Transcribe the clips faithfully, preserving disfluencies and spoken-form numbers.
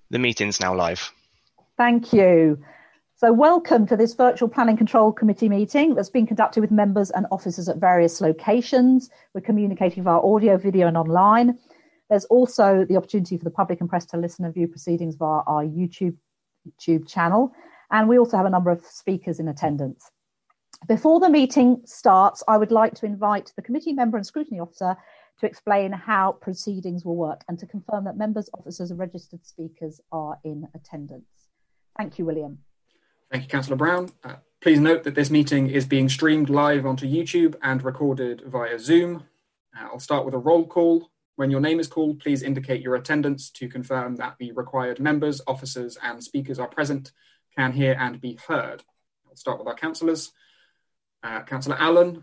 The meeting's now live. Thank you. So welcome to this virtual Planning Control Committee meeting that's been conducted with members and officers at various locations. We're communicating via audio, video and online. There's also the opportunity for the public and press to listen and view proceedings via our YouTube, YouTube channel. And we also have a number of speakers in attendance. Before the meeting starts, I would like to invite the committee member and scrutiny officer to explain how proceedings will work and to confirm that members, officers and registered speakers are in attendance. Thank you, William. Thank you, Councillor Brown. Uh, please note that this meeting is being streamed live onto YouTube and recorded via Zoom. Uh, I'll start with a roll call. When your name is called, please indicate your attendance to confirm that the required members, officers and speakers are present, can hear and be heard. I'll start with our councillors. Uh, Councillor Allen.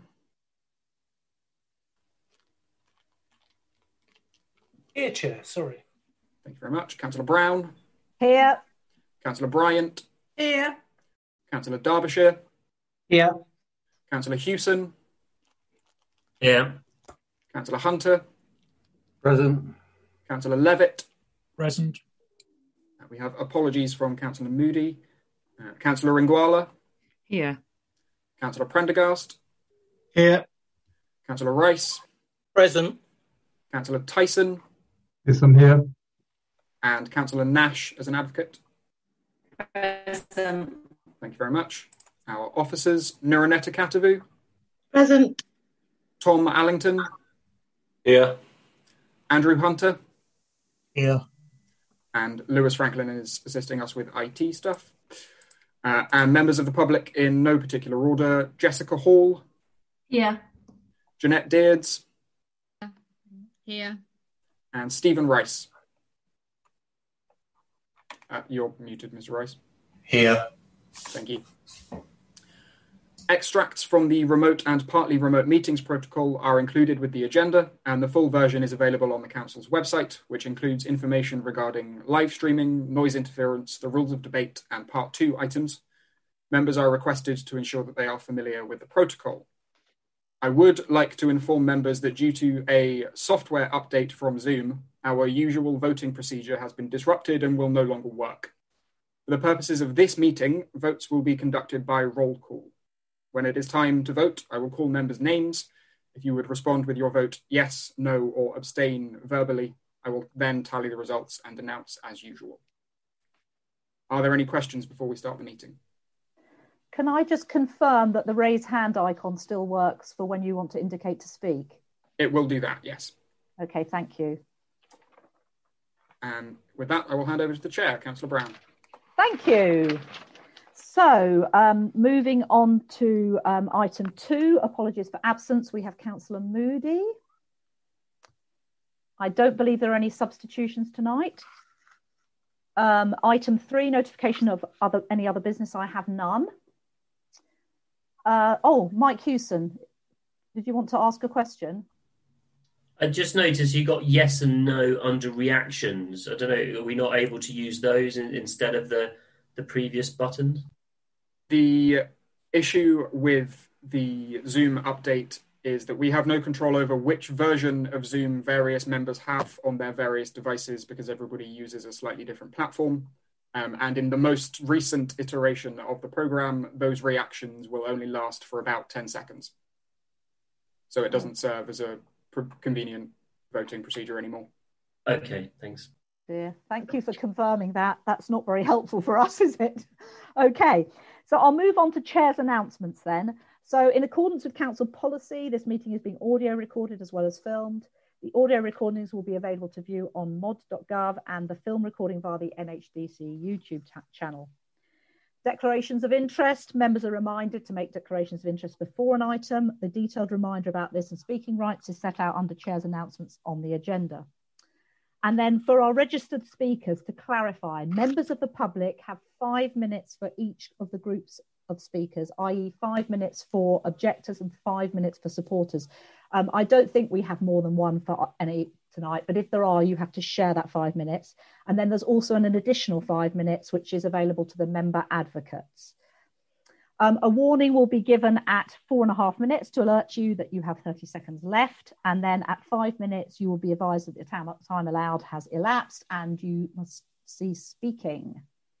Here, Chair, sorry. Thank you very much. Councillor Brown. Here. Councillor Bryant. Here. Councillor Derbyshire. Here. Councillor Hewson. Here. Councillor Hunter. Present. Councillor Levitt. Present. Uh, we have apologies from Councillor Moody. Uh, Councillor Ringwala. Here. Councillor Prendergast. Here. Councillor Rice. Present. Councillor Tyson. Yes, I'm here. And Councillor Nash as an advocate. Present. Thank you very much. Our officers, Nuraneta Katavu. Present. Tom Allington. Here. Andrew Hunter. Here. And Lewis Franklin is assisting us with I T stuff. Uh, and members of the public in no particular order, Jessica Hall. Here. Jeanette Deards. Here. And Stephen Rice. Uh, you're muted, Mister Rice. Here. Thank you. Extracts from the remote and partly remote meetings protocol are included with the agenda, and the full version is available on the Council's website, which includes information regarding live streaming, noise interference, the rules of debate, and part two items. Members are requested to ensure that they are familiar with the protocol. I would like to inform members that due to a software update from Zoom, our usual voting procedure has been disrupted and will no longer work. For the purposes of this meeting, votes will be conducted by roll call. When it is time to vote, I will call members' names. If you would respond with your vote yes, no, or abstain verbally, I will then tally the results and announce as usual. Are there any questions before we start the meeting? Can I just confirm that the raise hand icon still works for when you want to indicate to speak? It will do that, yes. Okay, thank you. And with that, I will hand over to the chair, Councillor Brown. Thank you. So um, moving on to um, item two, apologies for absence. We have Councillor Moody. I don't believe there are any substitutions tonight. Um, item three, notification of other any other business. I have none. Uh, oh, Mike Hewson, did you want to ask a question? I just noticed you got yes and no under reactions. I don't know, are we not able to use those in, instead of the, the previous buttons? The issue with the Zoom update is that we have no control over which version of Zoom various members have on their various devices because everybody uses a slightly different platform. Um, and in the most recent iteration of the program, those reactions will only last for about ten seconds. So it doesn't serve as a convenient voting procedure anymore. Okay, thanks. Yeah, thank you for confirming that. That's not very helpful for us, is it? Okay, so I'll move on to Chair's announcements then. So in accordance with Council policy, this meeting is being audio recorded as well as filmed. The audio recordings will be available to view on mod dot gov and the film recording via the N H D C YouTube channel. Declarations of interest. Members are reminded to make declarations of interest before an item. The detailed reminder about this and speaking rights is set out under Chair's announcements on the agenda. And then for our registered speakers, to clarify, members of the public have five minutes for each of the groups of speakers, that is five minutes for objectors and five minutes for supporters. Um, I don't think we have more than one for any tonight, but if there are, you have to share that five minutes. And then there's also an, an additional five minutes, which is available to the member advocates. Um, a warning will be given at four and a half minutes to alert you that you have thirty seconds left. And then at five minutes, you will be advised that the time allowed has elapsed and you must cease speaking.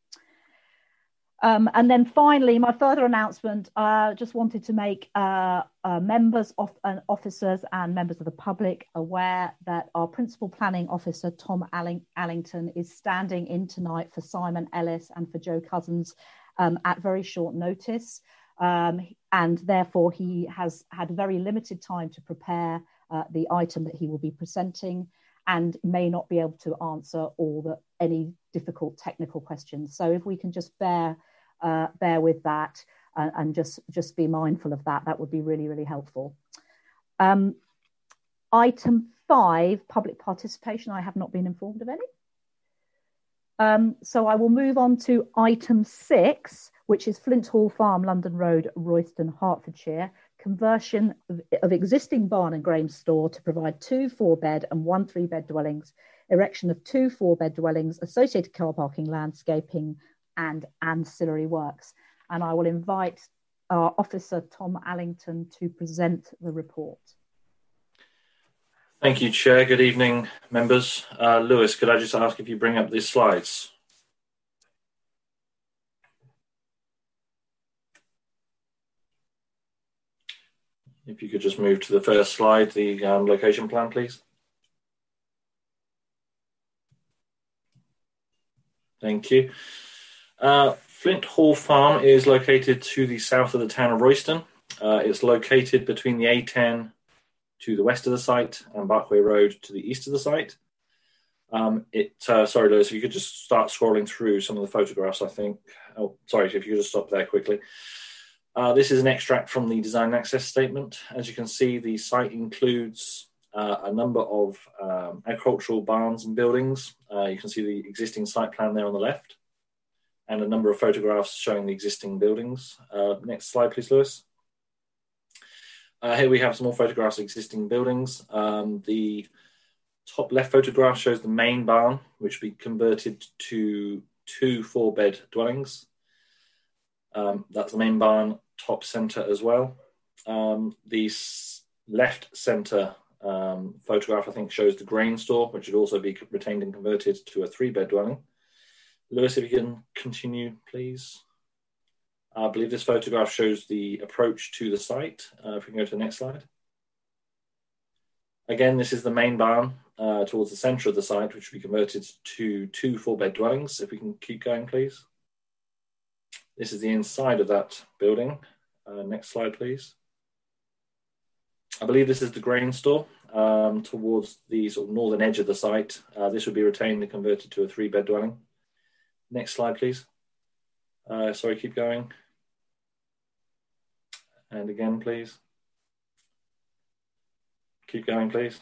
Um, and then finally, my further announcement, I uh, just wanted to make uh, uh, members of, uh, officers and members of the public aware that our Principal Planning Officer, Tom Alling Allington, is standing in tonight for Simon Ellis and for Joe Cousins um, at very short notice. Um, and therefore, he has had very limited time to prepare uh, the item that he will be presenting, and may not be able to answer all the any difficult technical questions. So if we can just bear uh, bear with that uh, and just just be mindful of that, that would be really, really helpful. Um, item five, public participation. I have not been informed of any. Um, so I will move on to item six, which is Flint Hall Farm, London Road, Royston, Hertfordshire. Conversion of, of existing barn and grain store to provide two four-bed and one three-bed dwellings, erection of two four-bed dwellings, associated car parking, landscaping, and ancillary works. And I will invite our officer, Tom Allington, to present the report. Thank you, Chair. Good evening, members. Uh, Lewis, could I just ask if you bring up these slides? If you could just move to the first slide, the um, location plan, please. Thank you. Uh, Flint Hall Farm is located to the south of the town of Royston. Uh, it's located between the A ten to the west of the site and Barkway Road to the east of the site. Um, it, uh, sorry, Lewis, if you could just start scrolling through some of the photographs, I think. Oh, sorry, if you could just stop there quickly. Uh, this is an extract from the design and access statement. As you can see, the site includes uh, a number of um, agricultural barns and buildings. Uh, you can see the existing site plan there on the left, and a number of photographs showing the existing buildings. Uh, next slide, please, Lewis. Uh, here we have some more photographs of existing buildings. Um, the top left photograph shows the main barn, which will be converted to two four-bed dwellings. Um, that's the main barn, top center as well. Um, the left center um, photograph, I think, shows the grain store, which would also be retained and converted to a three-bed dwelling. Lewis, if you can continue, please. I believe this photograph shows the approach to the site. Uh, if we can go to the next slide. Again, this is the main barn uh, towards the center of the site, which will be converted to two four-bed dwellings. If we can keep going, please. This is the inside of that building. Uh, next slide, please. I believe this is the grain store um, towards the sort of northern edge of the site. Uh, this would be retained and converted to a three-bed dwelling. Next slide, please. Uh, sorry, keep going. And again, please. Keep going, please.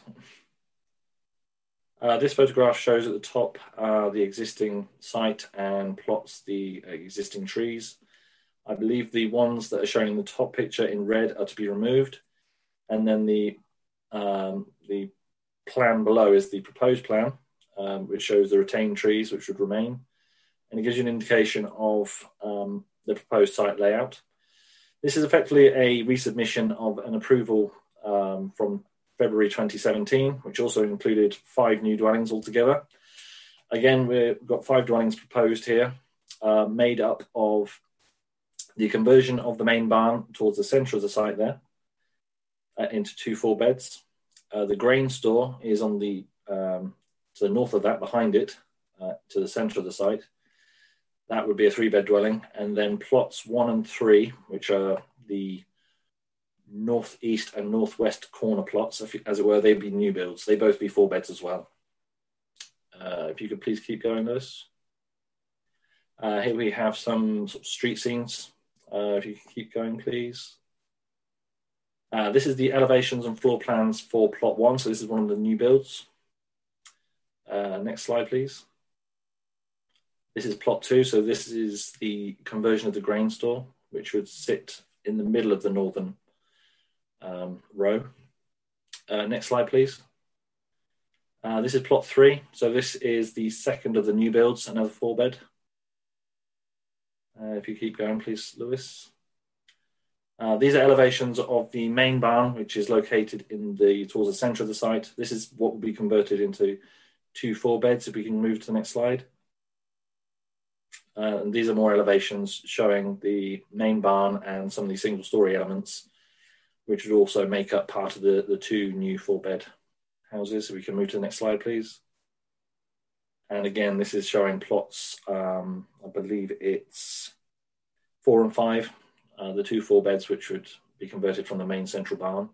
Uh, this photograph shows at the top uh, the existing site and plots the existing trees. I believe the ones that are shown in the top picture in red are to be removed. And then the, um, the plan below is the proposed plan, um, which shows the retained trees, which would remain. And it gives you an indication of um, the proposed site layout. This is effectively a resubmission of an approval um, from February twenty seventeen, which also included five new dwellings altogether. Again, we've got five dwellings proposed here, uh, made up of the conversion of the main barn towards the center of the site there uh, into two four beds. Uh, the grain store is on the um, to the north of that, behind it, uh, to the center of the site. That would be a three-bed dwelling. And then plots one and three, which are the northeast and northwest corner plots, as it were, they'd be new builds. They both be four beds as well. Uh, if you could please keep going, Lewis. Uh, here we have some sort of street scenes. Uh, if you could keep going, please. Uh, this is the elevations and floor plans for plot one. So this is one of the new builds. Uh, next slide, please. This is plot two. So this is the conversion of the grain store, which would sit in the middle of the northern um, row. Uh, next slide, please. Uh, this is plot three. So this is the second of the new builds, another four bed. Uh, if you keep going, please, Lewis. Uh, these are elevations of the main barn, which is located in the towards the center of the site. This is what will be converted into two four beds. If we can move to the next slide. Uh, and these are more elevations showing the main barn and some of the single story elements, which would also make up part of the, the two new four bed houses. So we can move to the next slide, please. And again, this is showing plots, um, I believe it's four and five, uh, the two four beds, which would be converted from the main central barn.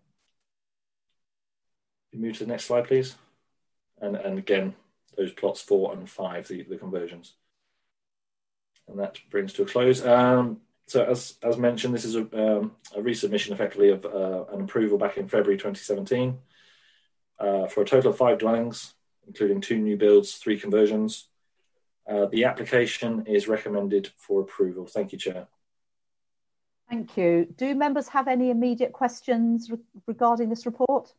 You move to the next slide, please. And, and again, those plots four and five, the, the conversions. And that brings to a close. Um, so as, as mentioned, this is a, um, a resubmission effectively of uh, an approval back in February twenty seventeen uh, for a total of five dwellings, including two new builds, three conversions. Uh, the application is recommended for approval. Thank you, Chair. Thank you. Do members have any immediate questions re regarding this report?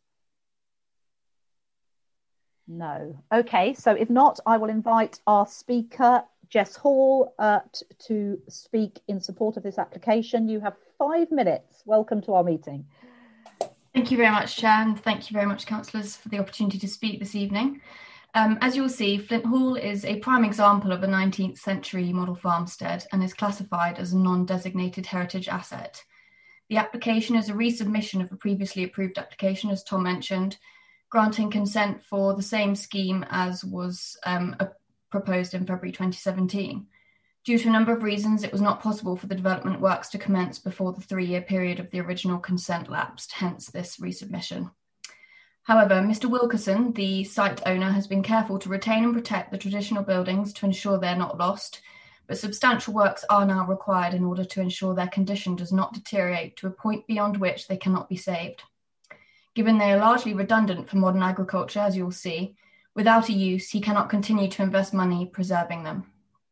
No. Okay, so if not, I will invite our speaker, Jess Hall, uh, to speak in support of this application. You have five minutes. Welcome to our meeting. Thank you very much, Chair, and thank you very much, councillors, for the opportunity to speak this evening. Um, as you'll see, Flint Hall is a prime example of a nineteenth century model farmstead and is classified as a non-designated heritage asset. The application is a resubmission of a previously approved application, as Tom mentioned, granting consent for the same scheme as was um, a, proposed in February twenty seventeen. Due to a number of reasons, it was not possible for the development works to commence before the three-year period of the original consent lapsed, hence this resubmission. However, Mister Wilkerson, the site owner, has been careful to retain and protect the traditional buildings to ensure they're not lost, but substantial works are now required in order to ensure their condition does not deteriorate to a point beyond which they cannot be saved. Given they are largely redundant for modern agriculture, as you'll see, without a use, he cannot continue to invest money preserving them.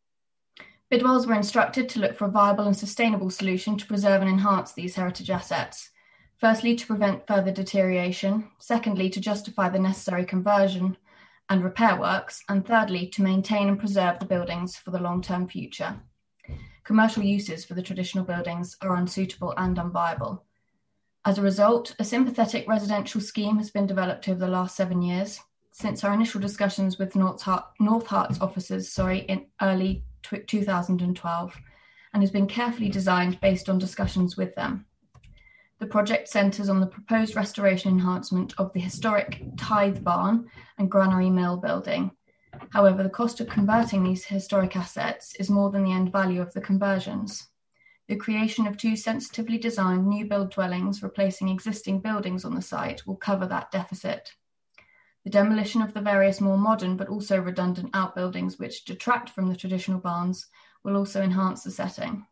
Bidwells were instructed to look for a viable and sustainable solution to preserve and enhance these heritage assets. Firstly, to prevent further deterioration. Secondly, to justify the necessary conversion and repair works. And thirdly, to maintain and preserve the buildings for the long-term future. Commercial uses for the traditional buildings are unsuitable and unviable. As a result, a sympathetic residential scheme has been developed over the last seven years, since our initial discussions with North, Hart, North Hart's officers sorry, in early two thousand twelve, and has been carefully designed based on discussions with them. The project centres on the proposed restoration enhancement of the historic Tithe Barn and Granary Mill building. However, the cost of converting these historic assets is more than the end value of the conversions. The creation of two sensitively designed new build dwellings replacing existing buildings on the site will cover that deficit. The demolition of the various more modern but also redundant outbuildings which detract from the traditional barns will also enhance the setting.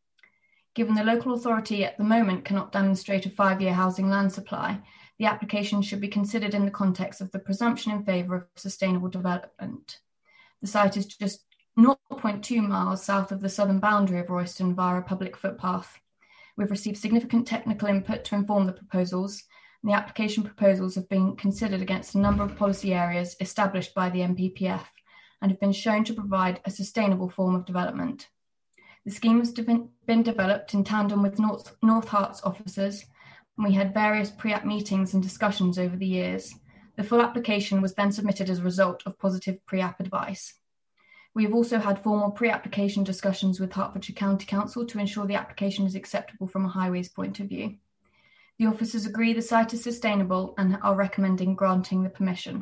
Given the local authority at the moment cannot demonstrate a five-year housing land supply, the application should be considered in the context of the presumption in favour of sustainable development. The site is just zero point two miles south of the southern boundary of Royston via a public footpath. We've received significant technical input to inform the proposals, and the application proposals have been considered against a number of policy areas established by the M P P F and have been shown to provide a sustainable form of development. The scheme has been developed in tandem with North, North Hart's officers, and we had various pre-app meetings and discussions over the years. The full application was then submitted as a result of positive pre-app advice. We have also had formal pre-application discussions with Hertfordshire County Council to ensure the application is acceptable from a highways point of view. The officers agree the site is sustainable and are recommending granting the permission.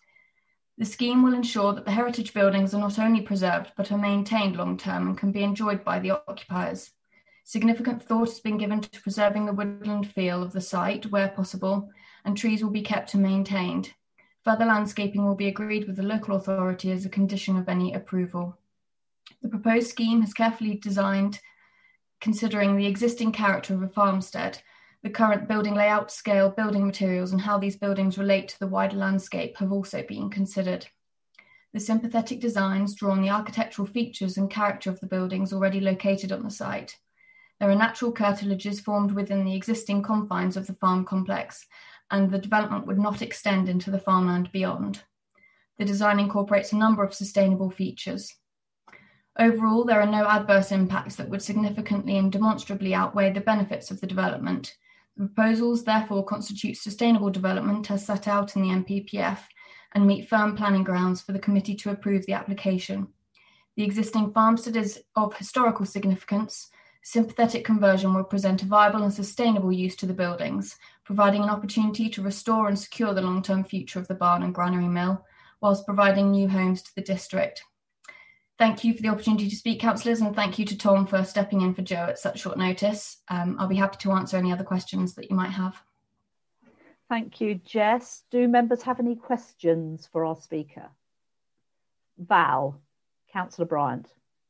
The scheme will ensure that the heritage buildings are not only preserved but are maintained long-term and can be enjoyed by the occupiers. Significant thought has been given to preserving the woodland feel of the site where possible, and trees will be kept and maintained. Further landscaping will be agreed with the local authority as a condition of any approval. The proposed scheme is carefully designed considering the existing character of a farmstead, the current building layout, scale, building materials, and how these buildings relate to the wider landscape have also been considered. The sympathetic designs draw on the architectural features and character of the buildings already located on the site. There are natural curtilages formed within the existing confines of the farm complex, and the development would not extend into the farmland beyond. The design incorporates a number of sustainable features. Overall, there are no adverse impacts that would significantly and demonstrably outweigh the benefits of the development. The proposals therefore constitute sustainable development as set out in the M P P F and meet firm planning grounds for the committee to approve the application. The existing farmstead is of historical significance. Sympathetic conversion will present a viable and sustainable use to the buildings, providing an opportunity to restore and secure the long-term future of the barn and granary mill, whilst providing new homes to the district. Thank you for the opportunity to speak, councillors, and thank you to Tom for stepping in for Joe at such short notice. Um, I'll be happy to answer any other questions that you might have. Thank you, Jess. Do members have any questions for our speaker? Val, Councillor Bryant.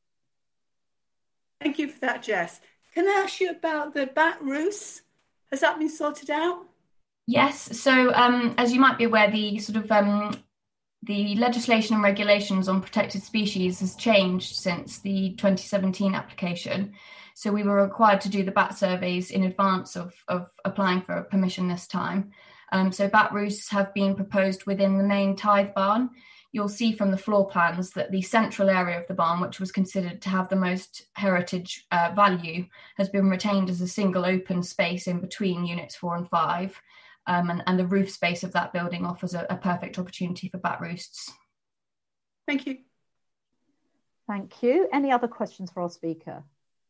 Thank you for that, Jess. Can I ask you about the bat roost? Has that been sorted out? Yes. So, um, as you might be aware, the sort of um, the legislation and regulations on protected species has changed since the twenty seventeen application. So we were required to do the bat surveys in advance of, of applying for permission this time. Um, so bat roosts have been proposed within the main tithe barn. You'll see from the floor plans that the central area of the barn, which was considered to have the most heritage uh, value, has been retained as a single open space in between units four and five. Um, and, and the roof space of that building offers a, a perfect opportunity for bat roosts. Thank you. Thank you. Any other questions for our speaker?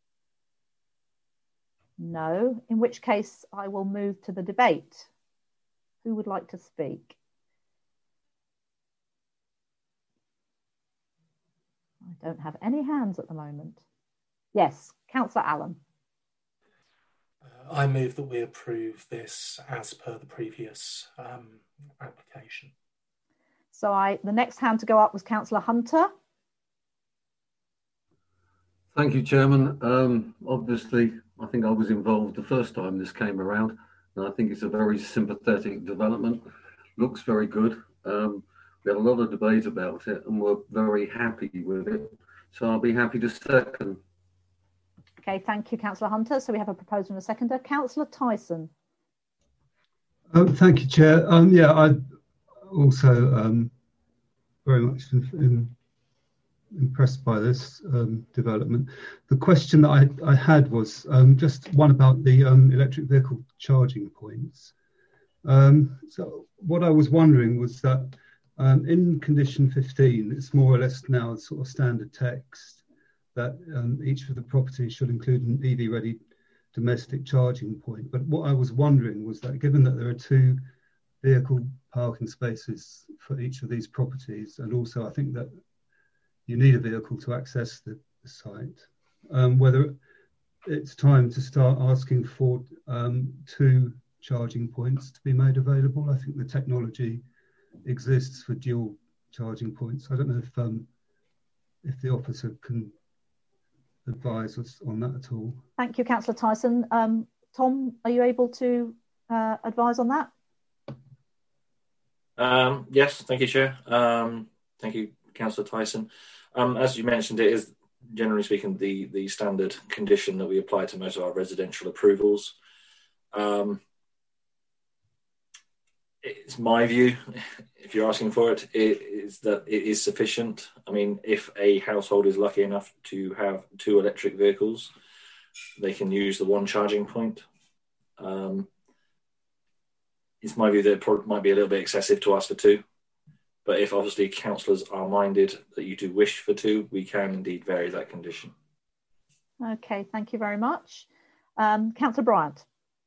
No, in which case I will move to the debate. Who would like to speak? I don't have any hands at the moment. Yes, Councillor Allen. Uh, I move that we approve this as per the previous um, application. So I, the next hand to go up was Councillor Hunter. Thank you, Chairman. Um, obviously, I think I was involved the first time this came around, and I think it's a very sympathetic development. Looks very good. Um, we had a lot of debate about it, and we're very happy with it. So I'll be happy to second. Okay, thank you, Councillor Hunter. So we have a proposal and a seconder. Councillor Tyson. Um, thank you, Chair. Um, yeah, I also um, very much in, in, impressed by this um, development. The question that I, I had was um, just one about the um, electric vehicle charging points. Um, so what I was wondering was that um, in condition fifteen, it's more or less now sort of standard text that um, each of the properties should include an E V-ready domestic charging point. But what I was wondering was that given that there are two vehicle parking spaces for each of these properties, and also I think that you need a vehicle to access the, the site, um, whether it's time to start asking for um, two charging points to be made available. I think the technology exists for dual charging points. I don't know if um, if the officer can advise us on that at all. Thank you, Councillor Tyson. Um, Tom, are you able to uh, advise on that? Um, yes, thank you, Chair. Um, thank you, Councillor Tyson. Um, as you mentioned, it is generally speaking the, the standard condition that we apply to most of our residential approvals. Um, it's my view, if you're asking for it, it is that it is sufficient. I mean, if a household is lucky enough to have two electric vehicles, they can use the one charging point. Um, it's my view that it probably might be a little bit excessive to ask for two. But if obviously councillors are minded that you do wish for two, we can indeed vary that condition. Okay, thank you very much. Um, Councillor Bryant.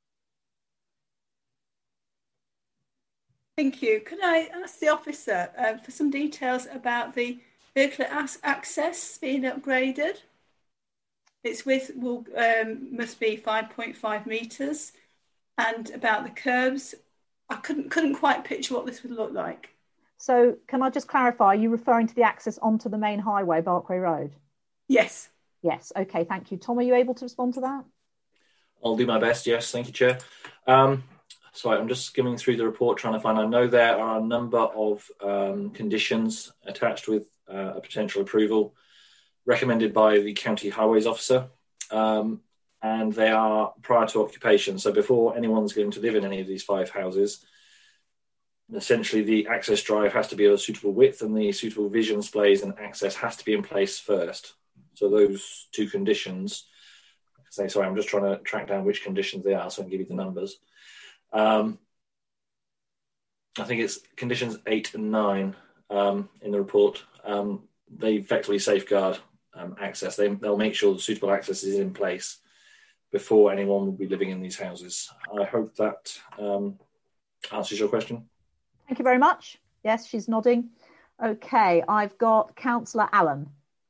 Thank you. Could I ask the officer uh, for some details about the vehicle access being upgraded? Its width will um, must be five point five metres, and about the curbs, I couldn't couldn't quite picture what this would look like. So can I just clarify, are you referring to the access onto the main highway, Barkway Road? Yes. Yes, okay, thank you. Tom, are you able to respond to that? I'll do my best, yes, thank you, Chair. Um, sorry, I'm just skimming through the report trying to find, I know there are a number of um, conditions attached with uh, a potential approval recommended by the County Highways Officer, um, and they are prior to occupation. So before anyone's going to live in any of these five houses, essentially the access drive has to be of a suitable width and the suitable vision displays and access has to be in place first. So those two conditions, say, sorry, I'm just trying to track down which conditions they are so I can give you the numbers. Um, I think it's conditions eight and nine um, in the report. Um, they effectively safeguard um, access. They, they'll make sure the suitable access is in place before anyone will be living in these houses. I hope that um, answers your question. Thank you very much. Yes, she's nodding. Okay, I've got Councillor Allen.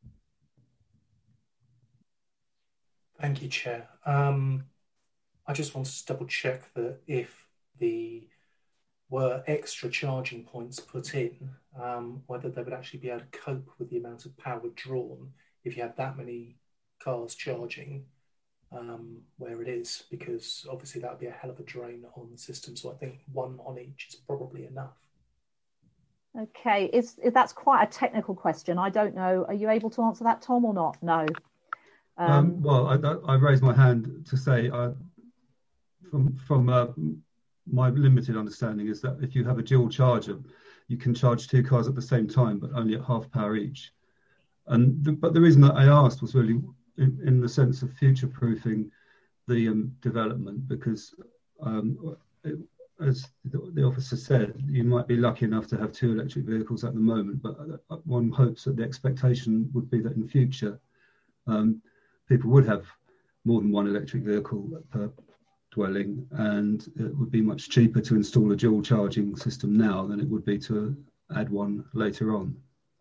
Thank you, Chair. Um, I just wanted to double check that if the were extra charging points put in, um, whether they would actually be able to cope with the amount of power drawn if you had that many cars charging um, where it is, because obviously that would be a hell of a drain on the system. So I think one on each is probably enough. Okay, is, is that's quite a technical question. I don't know. Are you able to answer that, Tom, or not? No. Um, um, well, I, I raised my hand to say, uh, from from uh, my limited understanding is that if you have a dual charger, you can charge two cars at the same time, but only at half power each. And the, but the reason that I asked was really in, in the sense of future-proofing the um, development, because um, it, as the, the officer said, you might be lucky enough to have two electric vehicles at the moment, but one hopes that the expectation would be that in future um, people would have more than one electric vehicle per dwelling, and it would be much cheaper to install a dual charging system now than it would be to add one later on.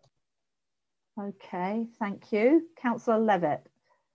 Okay, thank you. Councillor Levitt.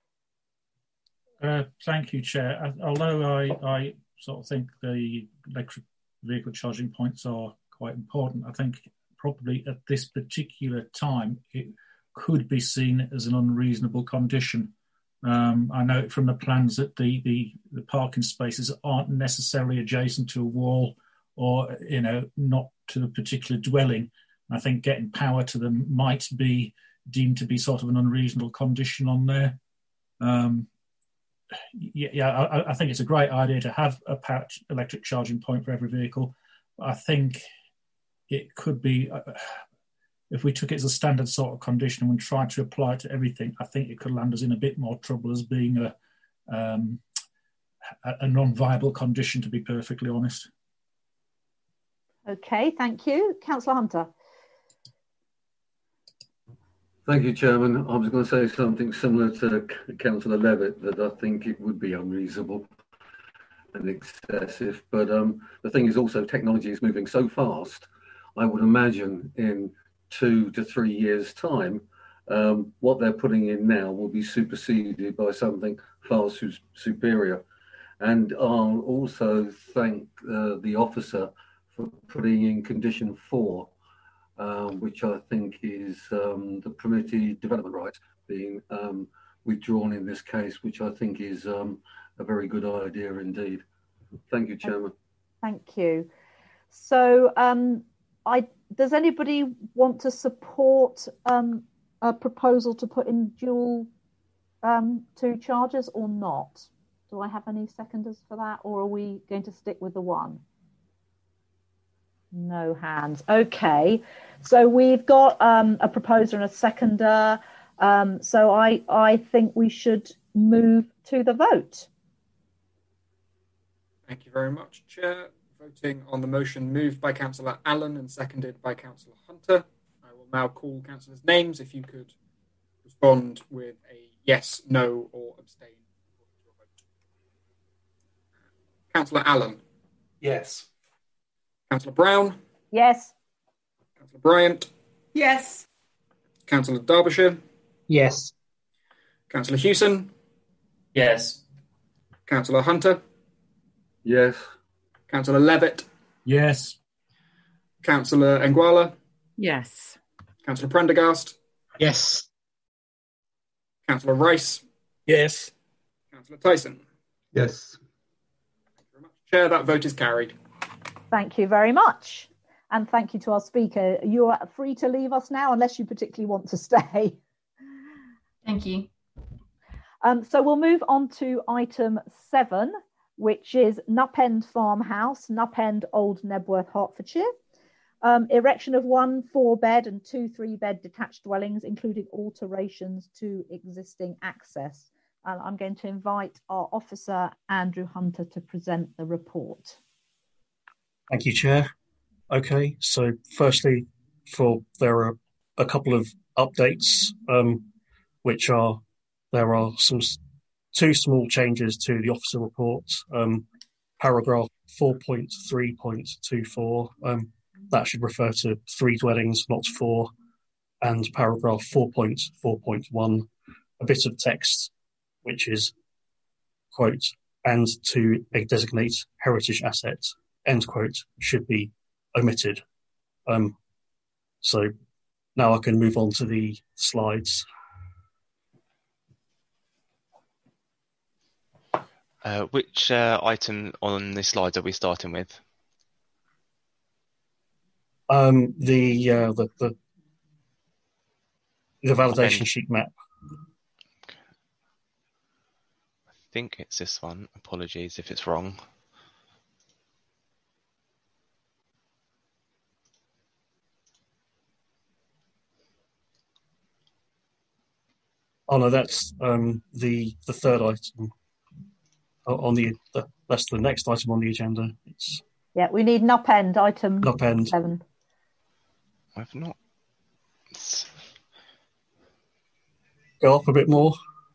Uh, thank you, Chair. I, although I, I sort of think the electric vehicle charging points are quite important, I think probably at this particular time it could be seen as an unreasonable condition. Um, I know from the plans that the, the, the parking spaces aren't necessarily adjacent to a wall or, you know, not to a particular dwelling. I think getting power to them might be deemed to be sort of an unreasonable condition on there. Um, yeah, yeah I, I think it's a great idea to have a power electric charging point for every vehicle. I think it could be... Uh, if we took it as a standard sort of condition and tried to apply it to everything, I think it could land us in a bit more trouble as being a, um, a, a non-viable condition, to be perfectly honest. Okay, thank you. Councillor Hunter. Thank you, Chairman. I was going to say something similar to Councillor Levitt, that I think it would be unreasonable and excessive. But um, the thing is also technology is moving so fast, I would imagine in two to three years' time, um, what they're putting in now will be superseded by something far su- superior. And I'll also thank uh, the officer for putting in condition four, uh, which I think is um, the permitted development rights being um, withdrawn in this case, which I think is um, a very good idea indeed. Thank you, Chairman. Thank you. So, um, I, does anybody want to support um, a proposal to put in dual um, two chargers or not? Do I have any seconders for that, or are we going to stick with the one? No hands. Okay, so we've got um, a proposer and a seconder. Um, so I, I think we should move to the vote. Thank you very much, Chair. Voting on the motion moved by Councillor Allen and seconded by Councillor Hunter. I will now call councillors' names. If you could respond with a yes, no, or abstain. Councillor Allen. Yes. Councillor Brown. Yes. Councillor Bryant. Yes. Councillor Derbyshire. Yes. Councillor Hewson. Yes. Councillor Hunter. Yes. Councillor Levitt. Yes. Councillor Nguala. Yes. Councillor Prendergast. Yes. Councillor Rice. Yes. Councillor Tyson. Yes. Thank you very much, Chair. That vote is carried. Thank you very much. And thank you to our speaker. You are free to leave us now unless you particularly want to stay. Thank you. Um, so we'll move on to item seven, which is Nuppend Farmhouse, Nuppend, Old Nebworth, Hertfordshire. Um, erection of one four-bed and two three-bed detached dwellings, including alterations to existing access. And I'm going to invite our officer, Andrew Hunter, to present the report. Thank you, Chair. Okay, so firstly, for there are a couple of updates, um, which are, there are some two small changes to the officer report. Um, paragraph four point three point two four, um, that should refer to three dwellings, not four. And paragraph four point four point one, a bit of text, which is, quote, and to a designate heritage asset, end quote, should be omitted. Um, so now I can move on to the slides. Uh, which uh, item on this slide are we starting with? Um, the, uh, the the the validation sheet map. I think it's this one. Apologies if it's wrong. Oh no, that's um, the the third item on the, the that's the next item on the agenda. It's yeah, we need N U P end item N U P end seven. I've not. It's... Go up a bit more.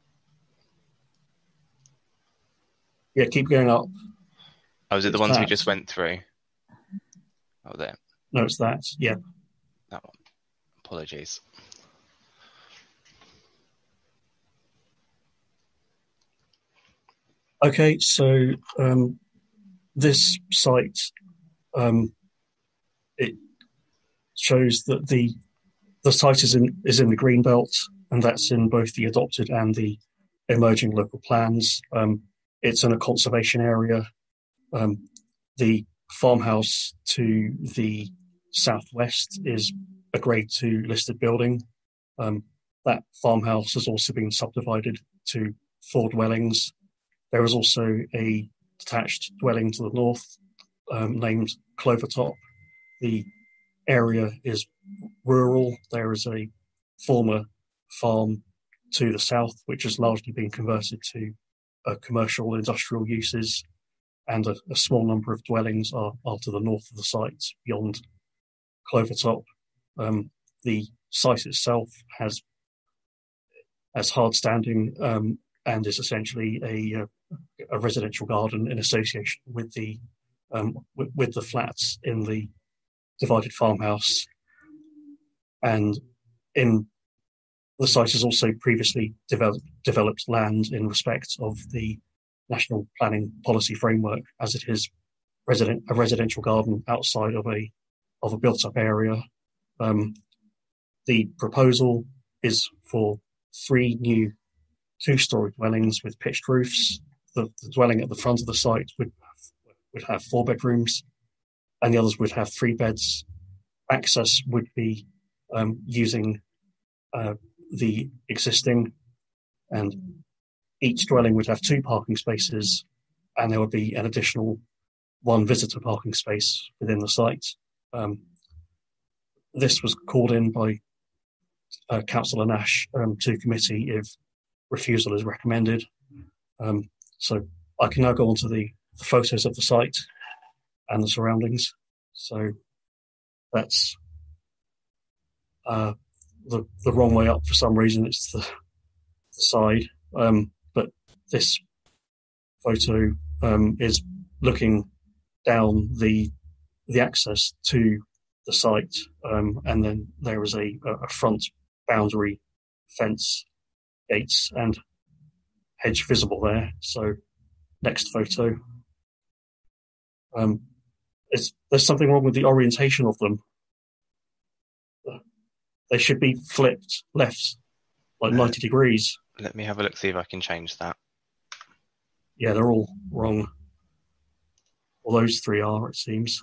Yeah, keep going up. Oh, is it the it's ones that. we just went through? Oh, there. No, it's that. Yeah. That one. Apologies. Okay, so um, this site, um, it shows that the the site is in is in the green belt, and that's in both the adopted and the emerging local plans. Um, it's in a conservation area. Um, the farmhouse to the southwest is a grade two listed building. Um, that farmhouse has also been subdivided to four dwellings. There is also a detached dwelling to the north um, named Clovertop. The area is rural. There is a former farm to the south, which has largely been converted to uh, commercial industrial uses, and a, a small number of dwellings are, are to the north of the site beyond Clovertop. Um, the site itself has has hard standing um, and is essentially a, a a residential garden in association with the um, with, with the flats in the divided farmhouse. And in the site has also previously developed developed land in respect of the National Planning Policy Framework, as it is resident a residential garden outside of a of a built up area. Um, the proposal is for three new two-storey dwellings with pitched roofs. The, the dwelling at the front of the site would would have four bedrooms, and the others would have three beds. Access would be um, using uh, the existing, and each dwelling would have two parking spaces, and there would be an additional one visitor parking space within the site. Um, this was called in by uh, Councillor Nash um, to committee if refusal is recommended. Um, so I can now go on to the, the photos of the site and the surroundings. So that's uh, the, the wrong way up for some reason. It's the, the side. Um, but this photo um, is looking down the the access to the site, um, and then there is a, a front boundary fence, gates and hedge visible there. So next photo. Um, it's, there's something wrong with the orientation of them. They should be flipped left, like uh, ninety degrees. Let me have a look, see if I can change that. Yeah, they're all wrong. Well, those three are, it seems.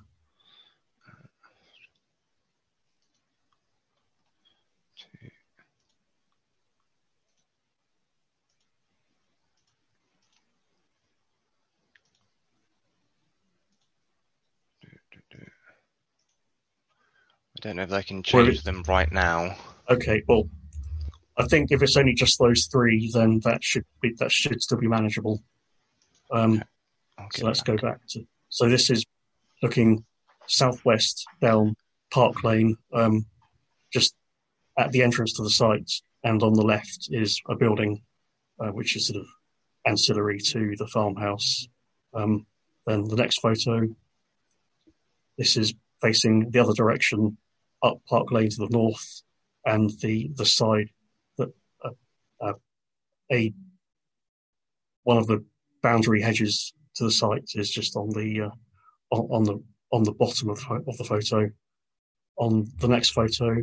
I don't know if I can change well, them right now. Okay, well, I think if it's only just those three, then that should be that should still be manageable. Um, okay. So let's back. go back to. So this is looking southwest down Park Lane, um, just at the entrance to the site, and on the left is a building uh, which is sort of ancillary to the farmhouse. Um, then the next photo, this is facing the other direction, up Park Lane to the north, and the the side that uh, uh, a one of the boundary hedges to the site is just on the uh, on, on the on the bottom of the, of the photo. On the next photo,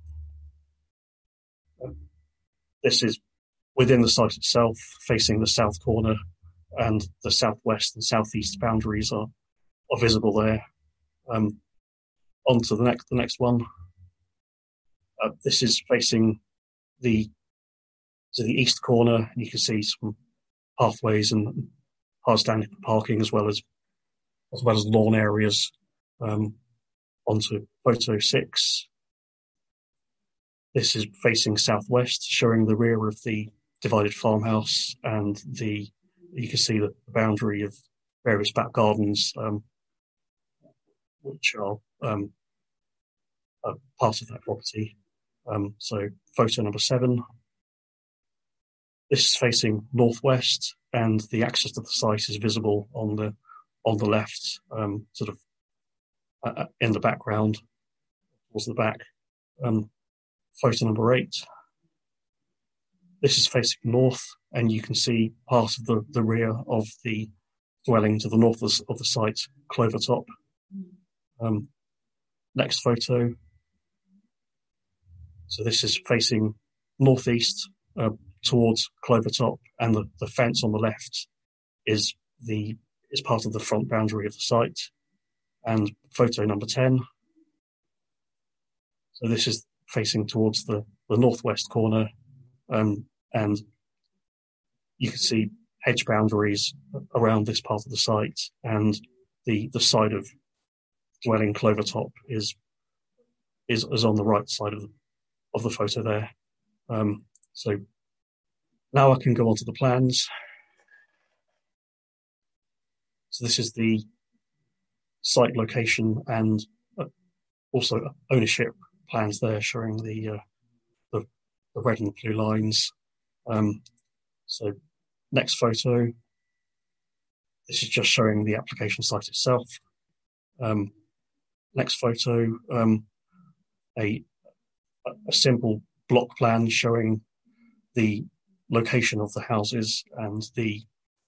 uh, this is within the site itself, facing the south corner, and the southwest and southeast boundaries are, are visible there. Um, on to the next, the next one. Uh, this is facing the to the east corner, and you can see some pathways and hard standing parking, as well as as well as lawn areas. Um, onto photo six. This is facing southwest, showing the rear of the divided farmhouse, and the you can see the boundary of various back gardens, um, which are um, a part of that property. Um, so photo number seven. This is facing northwest, and the access to the site is visible on the on the left, um, sort of uh, in the background, towards the back. Um, photo number eight. This is facing north, and you can see part of the, the rear of the dwelling to the north of the, of the site, Clovertop. Um, next photo. So this is facing northeast uh, towards Clovertop, and the, the fence on the left is the is part of the front boundary of the site. And photo number ten. So this is facing towards the, the northwest corner, um, and you can see hedge boundaries around this part of the site, and the, the side of dwelling Clovertop is is is on the right side of the, of the photo there. Um, so now I can go on to the plans. So this is the site location and also ownership plans there, showing the uh, the, the red and blue lines. Um, so next photo. This is just showing the application site itself. Um, next photo, um, a a simple block plan showing the location of the houses and the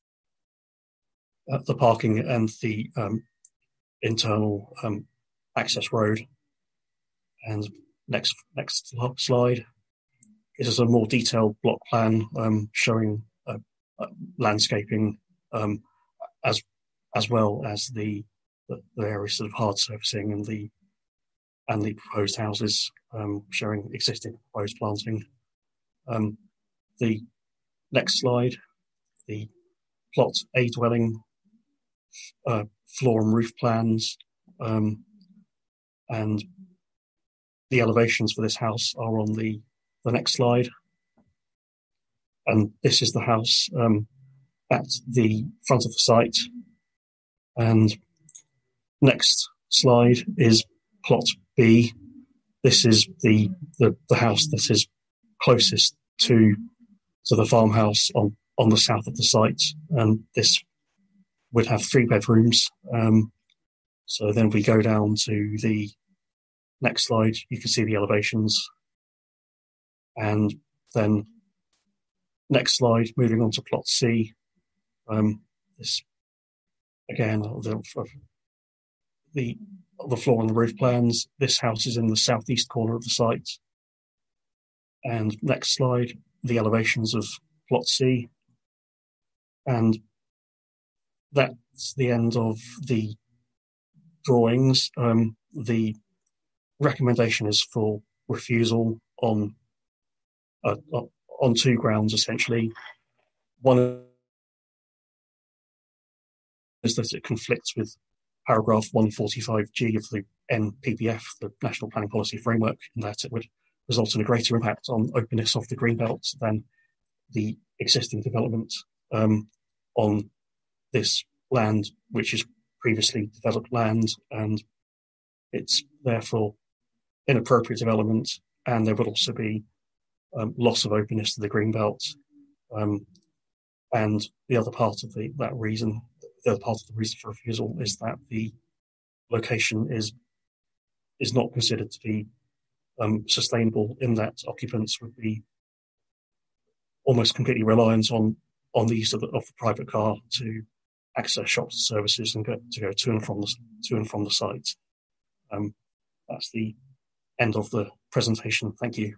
uh, the parking and the um, internal um, access road. And next next slide. This is a more detailed block plan um, showing uh, uh, landscaping um, as as well as the, the the various sort of hard surfacing and the and the proposed houses, um, showing existing proposed planting. Um, the next slide, the plot A dwelling uh, floor and roof plans, um, and the elevations for this house are on the, the next slide. And this is the house um, at the front of the site. And next slide is plot B. This is the, the, the house that is closest to, to the farmhouse on, on the south of the site. And this would have three bedrooms. Um, so then we go down to the next slide, you can see the elevations. And then next slide, moving on to plot C. Um, this, again, the, the, the floor and the roof plans. This house is in the southeast corner of the site. And next slide, the elevations of plot C. And that's the end of the drawings. Um, the recommendation is for refusal on uh, on two grounds, essentially. One is that it conflicts with paragraph one forty-five G of the N P P F, the National Planning Policy Framework, in that it would result in a greater impact on openness of the greenbelt than the existing development um, on this land, which is previously developed land, and it's therefore inappropriate development and there would also be um, loss of openness to the greenbelt. Um, and the other part of the, that reason, the other part of the reason for refusal is that the location is is not considered to be um, sustainable, in that occupants would be almost completely reliant on on the use of the, of the private car to access shops and services and go, to go to and from the to and from the site. Um, that's the end of the presentation. Thank you.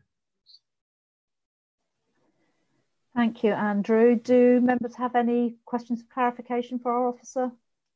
Thank you, Andrew. Do members have any questions of clarification for our officer?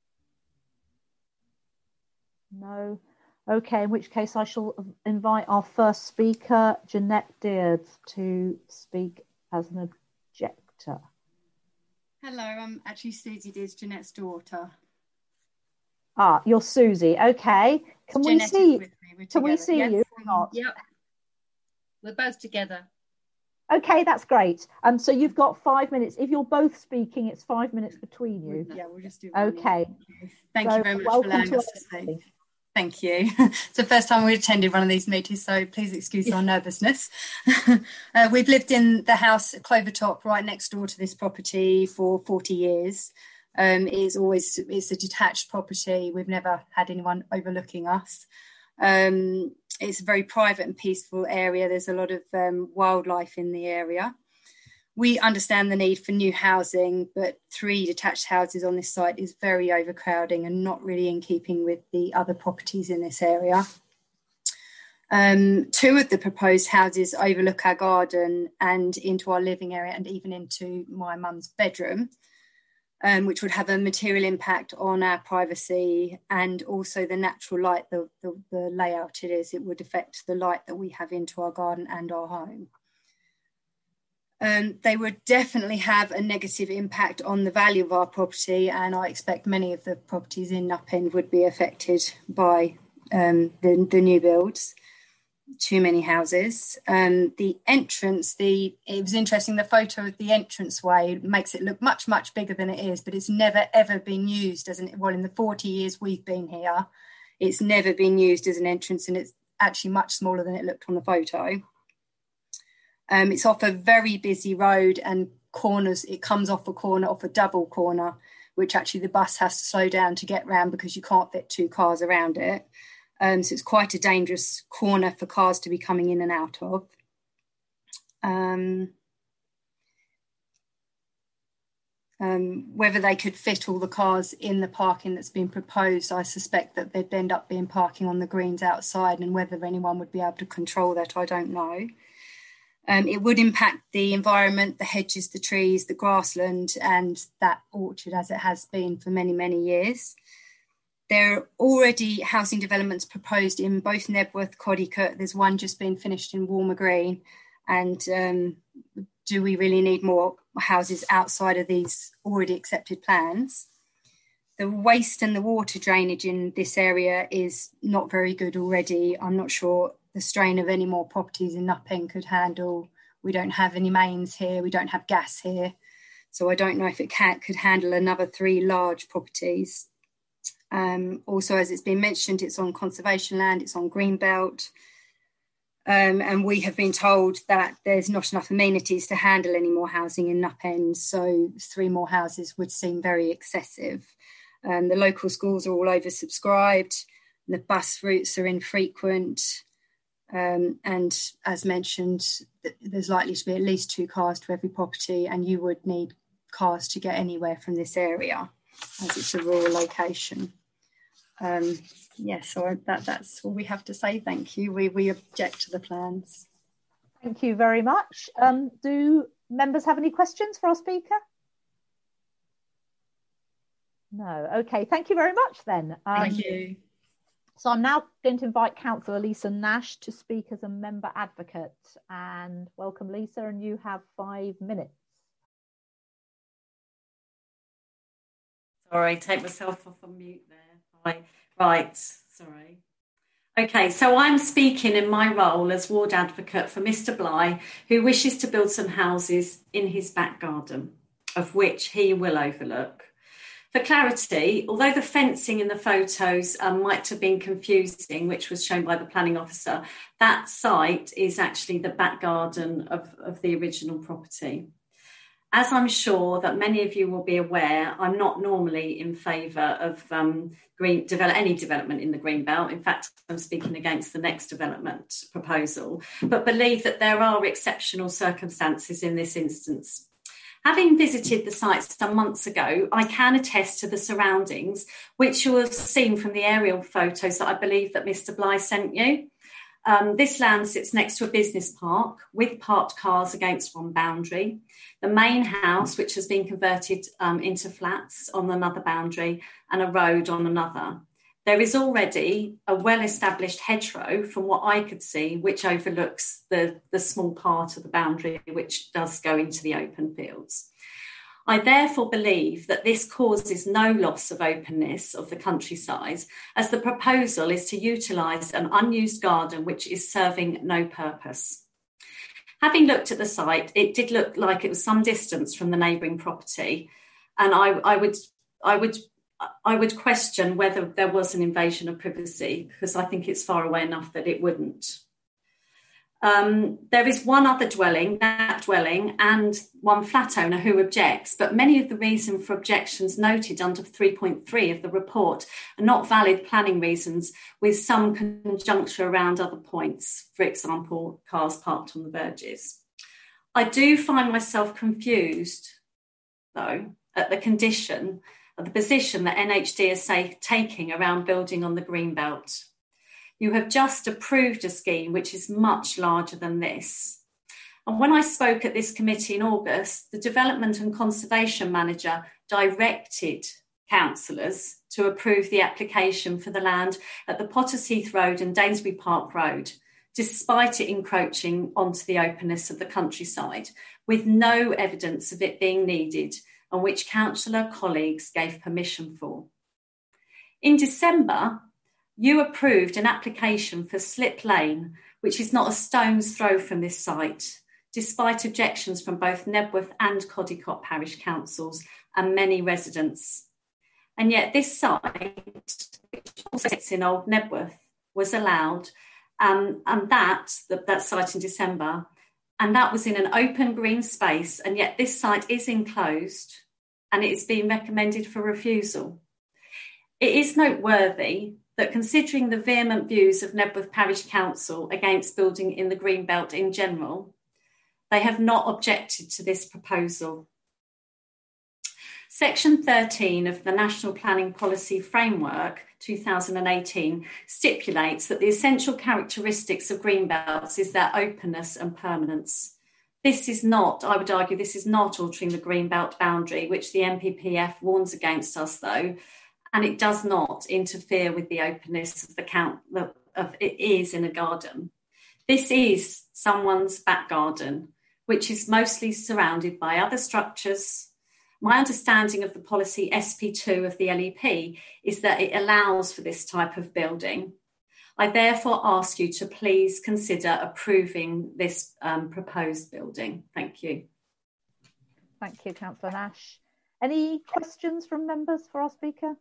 No. Okay, in which case I shall invite our first speaker, Jeanette Deard, to speak as an objector. Hello, I'm actually Susie Deard, Jeanette's daughter. Ah, you're Susie. Okay. Can we Jeanette see? is with me. We're Can we together. see Yes. you or not? Yep. We're both together. Okay, that's great. Um, so you've got five minutes. If you're both speaking, it's five minutes between you. Yeah, we'll just do one. Okay. Thank So you very much for welcome allowing to us our to speak. meeting. Thank you. It's the first time we attended one of these meetings, so please excuse our nervousness. uh, we've lived in the house at Clovertop right next door to this property for forty years. Um, it's always it's a detached property. We've never had anyone overlooking us. Um, it's a very private and peaceful area. There's a lot of um, wildlife in the area. We understand the need for new housing, but three detached houses on this site is very overcrowding and not really in keeping with the other properties in this area. Um, two of the proposed houses overlook our garden and into our living area and even into my mum's bedroom, um, which would have a material impact on our privacy and also the natural light, the, the, the layout it is. It would affect the light that we have into our garden and our home. Um, they would definitely have a negative impact on the value of our property, and I expect many of the properties in Knupp End would be affected by um, the, the new builds. Too many houses. Um, the entrance, the it was interesting, the photo of the entranceway makes it look much, much bigger than it is, but it's never, ever been used as an, well, in the forty years we've been here, it's never been used as an entrance, and it's actually much smaller than it looked on the photo. Um, it's off a very busy road and corners. It comes off a corner, off a double corner, which actually the bus has to slow down to get round because you can't fit two cars around it. Um, so it's quite a dangerous corner for cars to be coming in and out of. Um, um, whether they could fit all the cars in the parking that's been proposed, I suspect that they'd end up being parking on the greens outside, and whether anyone would be able to control that, I don't know. Um, it would impact the environment, the hedges, the trees, the grassland, and that orchard as it has been for many, many years. There are already housing developments proposed in both Nebworth, Codicote. There's one just been finished in Walmer Green. And um, do we really need more houses outside of these already accepted plans? The waste and the water drainage in this area is not very good already. I'm not sure the strain of any more properties in Knupp End could handle. We don't have any mains here. We don't have gas here. So I don't know if it can, could handle another three large properties. Um, also, as it's been mentioned, it's on conservation land, it's on Greenbelt. Um, and we have been told that there's not enough amenities to handle any more housing in Knupp End. So three more houses would seem very excessive. Um, the local schools are all oversubscribed. The bus routes are infrequent. Um, and as mentioned, th- there's likely to be at least two cars to every property, and you would need cars to get anywhere from this area as it's a rural location. Um, yeah, so that, that's all we have to say. Thank you. We, we object to the plans. Thank you very much. Um, do members have any questions for our speaker? No. Okay, thank you very much then. Um, Thank you. So I'm now going to invite Councillor Lisa Nash to speak as a member advocate. And welcome, Lisa, and you have five minutes. Sorry, take myself off on mute there. Right, right, sorry. Okay, so I'm speaking in my role as ward advocate for Mister Bly, who wishes to build some houses in his back garden, of which he will overlook. For clarity, although the fencing in the photos um, might have been confusing, which was shown by the planning officer, that site is actually the back garden of, of the original property. As I'm sure that many of you will be aware, I'm not normally in favour of um, green develop, any development in the Greenbelt. In fact, I'm speaking against the next development proposal, but believe that there are exceptional circumstances in this instance. Having visited the site some months ago, I can attest to the surroundings, which you will have seen from the aerial photos that I believe that Mister Bly sent you. Um, this land sits next to a business park with parked cars against one boundary. The main house, which has been converted um, into flats on another boundary, and a road on another. There is already a well-established hedgerow, from what I could see, which overlooks the, the small part of the boundary which does go into the open fields. I therefore believe that this causes no loss of openness of the countryside, as the proposal is to utilise an unused garden which is serving no purpose. Having looked at the site, it did look like it was some distance from the neighbouring property, and I, I would, I would, I would question whether there was an invasion of privacy, because I think it's far away enough that it wouldn't. Um, there is one other dwelling, that dwelling, and one flat owner who objects, but many of the reasons for objections noted under three point three of the report are not valid planning reasons, with some conjuncture around other points, for example, cars parked on the verges. I do find myself confused, though, at the condition of the position that N H D are say, taking around building on the Greenbelt. You have just approved a scheme which is much larger than this. And when I spoke at this committee in August, the Development and Conservation Manager directed councillors to approve the application for the land at the Potters Heath Road and Danesbury Park Road, despite it encroaching onto the openness of the countryside, with no evidence of it being needed, and which councillor colleagues gave permission for. In December, you approved an application for Slip Lane, which is not a stone's throw from this site, despite objections from both Nebworth and Codicott parish councils and many residents. And yet this site, which also sits in Old Nebworth, was allowed, um, and that, the, that site in December, and that was in an open green space, and yet this site is enclosed and it is being recommended for refusal. It is noteworthy that, considering the vehement views of Nebworth Parish Council against building in the Greenbelt in general, they have not objected to this proposal. Section thirteen of the National Planning Policy Framework two thousand eighteen stipulates that the essential characteristics of Greenbelts is their openness and permanence. This is not, I would argue, this is not altering the Greenbelt boundary, which the N P P F warns against us though, and it does not interfere with the openness of the count of it is in a garden. This is someone's back garden, which is mostly surrounded by other structures. My understanding of the policy S P two of the L E P is that it allows for this type of building. I therefore ask you to please consider approving this um, proposed building. Thank you. Thank you, Councillor Nash. Any questions from members for our speaker?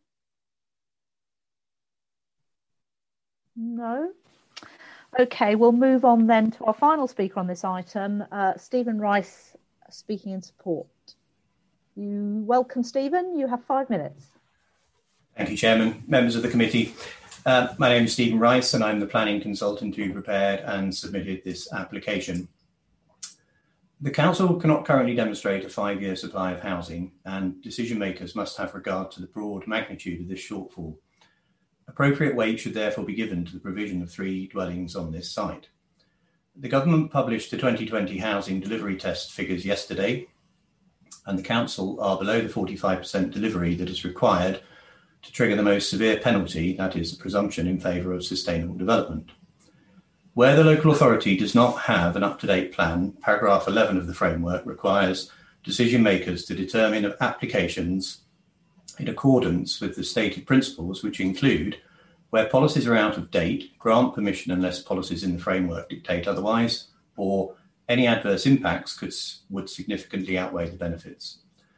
No? Okay, we'll move on then to our final speaker on this item, uh, Stephen Rice, speaking in support. You welcome, Stephen. You have five minutes. Thank you, Chairman. Members of the committee. Uh, my name is Stephen Rice and I'm the planning consultant who prepared and submitted this application. The Council cannot currently demonstrate a five-year supply of housing, and decision makers must have regard to the broad magnitude of this shortfall. Appropriate weight should therefore be given to the provision of three dwellings on this site. The Government published the twenty twenty housing delivery test figures yesterday, and the Council are below the forty-five percent delivery that is required to trigger the most severe penalty, that is, the presumption in favour of sustainable development. Where the local authority does not have an up-to-date plan, paragraph eleven of the framework requires decision makers to determine applications in accordance with the stated principles, which include, where policies are out of date, grant permission unless policies in the framework dictate otherwise, or any adverse impacts could, would significantly outweigh the benefits.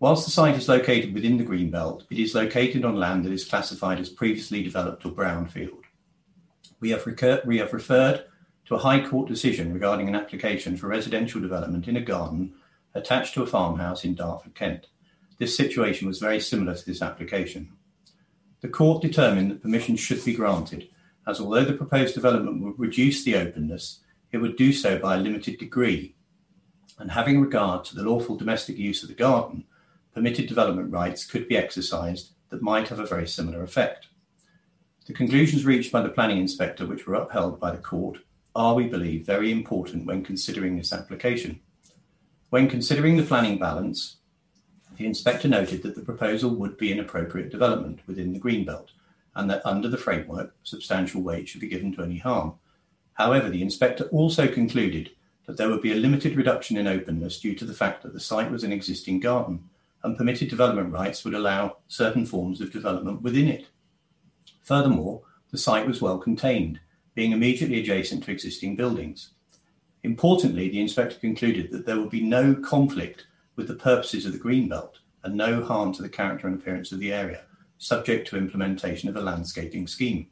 Whilst the site is located within the Greenbelt, it is located on land that is classified as previously developed or brownfield. We have, recur- we have referred to a High Court decision regarding an application for residential development in a garden attached to a farmhouse in Dartford, Kent. This situation was very similar to this application. The court determined that permission should be granted, as although the proposed development would reduce the openness, it would do so by a limited degree. And having regard to the lawful domestic use of the garden, permitted development rights could be exercised that might have a very similar effect. The conclusions reached by the planning inspector, which were upheld by the court, are, we believe, very important when considering this application. When considering the planning balance, the inspector noted that the proposal would be an appropriate development within the Greenbelt, and that under the framework, substantial weight should be given to any harm. However, the inspector also concluded that there would be a limited reduction in openness due to the fact that the site was an existing garden, and permitted development rights would allow certain forms of development within it. Furthermore, the site was well contained, being immediately adjacent to existing buildings. Importantly, the inspector concluded that there would be no conflict with the purposes of the Greenbelt and no harm to the character and appearance of the area, subject to implementation of a landscaping scheme.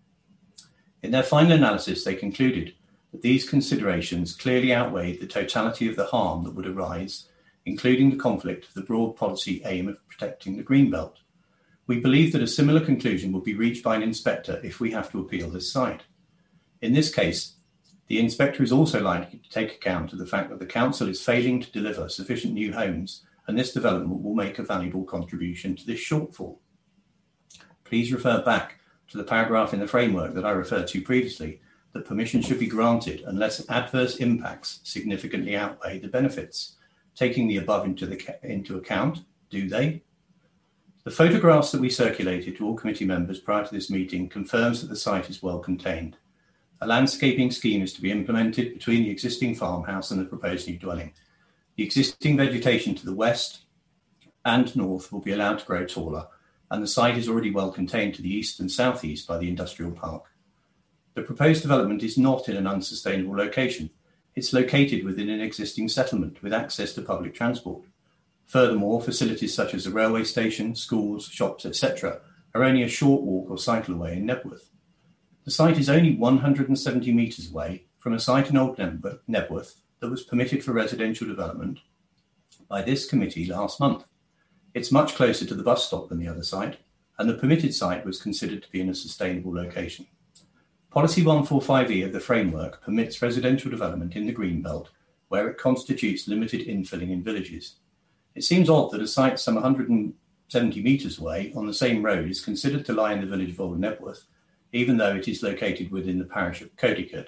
In their final analysis, they concluded that these considerations clearly outweighed the totality of the harm that would arise, including the conflict of the broad policy aim of protecting the Greenbelt. We believe that a similar conclusion will be reached by an inspector if we have to appeal this site. In this case, the inspector is also likely to take account of the fact that the council is failing to deliver sufficient new homes, and this development will make a valuable contribution to this shortfall. Please refer back to the paragraph in the framework that I referred to previously, that permission should be granted unless adverse impacts significantly outweigh the benefits. Taking the above into, the, into account, do they? The photographs that we circulated to all committee members prior to this meeting confirms that the site is well contained. A landscaping scheme is to be implemented between the existing farmhouse and the proposed new dwelling. The existing vegetation to the west and north will be allowed to grow taller, and the site is already well contained to the east and southeast by the industrial park. The proposed development is not in an unsustainable location. It's located within an existing settlement with access to public transport. Furthermore, facilities such as a railway station, schools, shops, et cetera are only a short walk or cycle away in Knebworth. The site is only one hundred seventy metres away from a site in Old Knebworth that was permitted for residential development by this committee last month. It's much closer to the bus stop than the other site, and the permitted site was considered to be in a sustainable location. Policy one forty-five E of the framework permits residential development in the Greenbelt where it constitutes limited infilling in villages. It seems odd that a site some one hundred seventy metres away on the same road is considered to lie in the village of Old Knebworth, even though it is located within the parish of Codicott.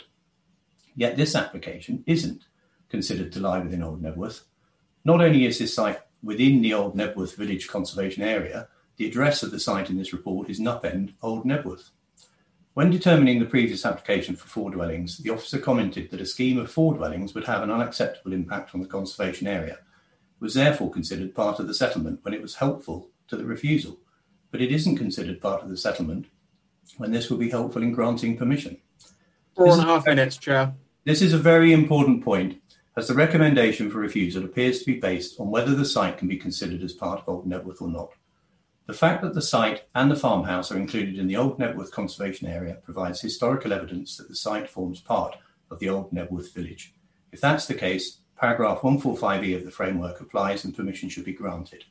Yet this application isn't considered to lie within Old Knebworth. Not only is this site within the Old Knebworth Village Conservation Area, the address of the site in this report is Nup End, Old Knebworth. When determining the previous application for four dwellings, the officer commented that a scheme of four dwellings would have an unacceptable impact on the conservation area. It was therefore considered part of the settlement when it was helpful to the refusal, but it isn't considered part of the settlement when this will be helpful in granting permission. Four and a half minutes, Chair. This is a very important point, as the recommendation for refusal appears to be based on whether the site can be considered as part of Old Knebworth or not. The fact that the site and the farmhouse are included in the Old Knebworth Conservation Area provides historical evidence that the site forms part of the Old Knebworth village. If that's the case, paragraph one forty-five E of the framework applies and permission should be granted.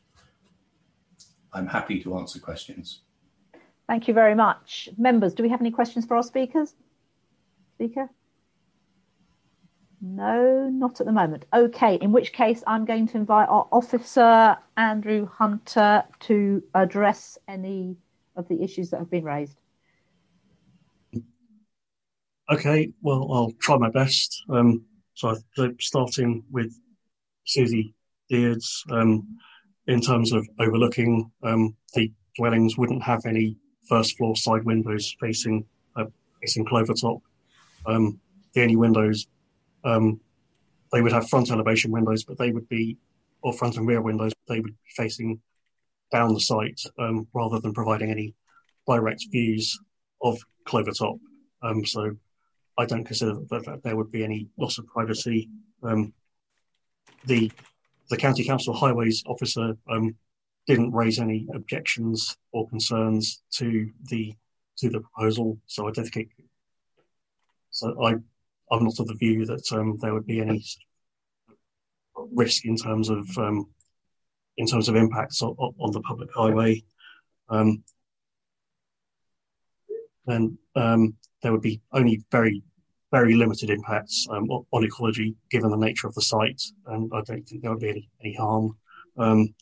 I'm happy to answer questions. Thank you very much. Members, do we have any questions for our speakers? Speaker? No, not at the moment. Okay, in which case I'm going to invite our officer, Andrew Hunter, to address any of the issues that have been raised. Okay, well, I'll try my best. Um, so I'm starting with Susie Deards. Um, in terms of overlooking, um, the dwellings wouldn't have any first floor side windows facing uh, facing Clovertop. Um, the only windows, um, they would have front elevation windows, but they would be, or front and rear windows, but they would be facing down the site um, rather than providing any direct views of Clovertop. Um, so I don't consider that, that there would be any loss of privacy. Um, the the County Council Highways officer um, didn't raise any objections or concerns to the to the proposal, so I don't think it, so I I'm not of the view that um, there would be any risk in terms of um, in terms of impacts on, on the public highway. Um, then um, there would be only very, very limited impacts um, on ecology given the nature of the site, and I don't think there would be any, any harm. Um,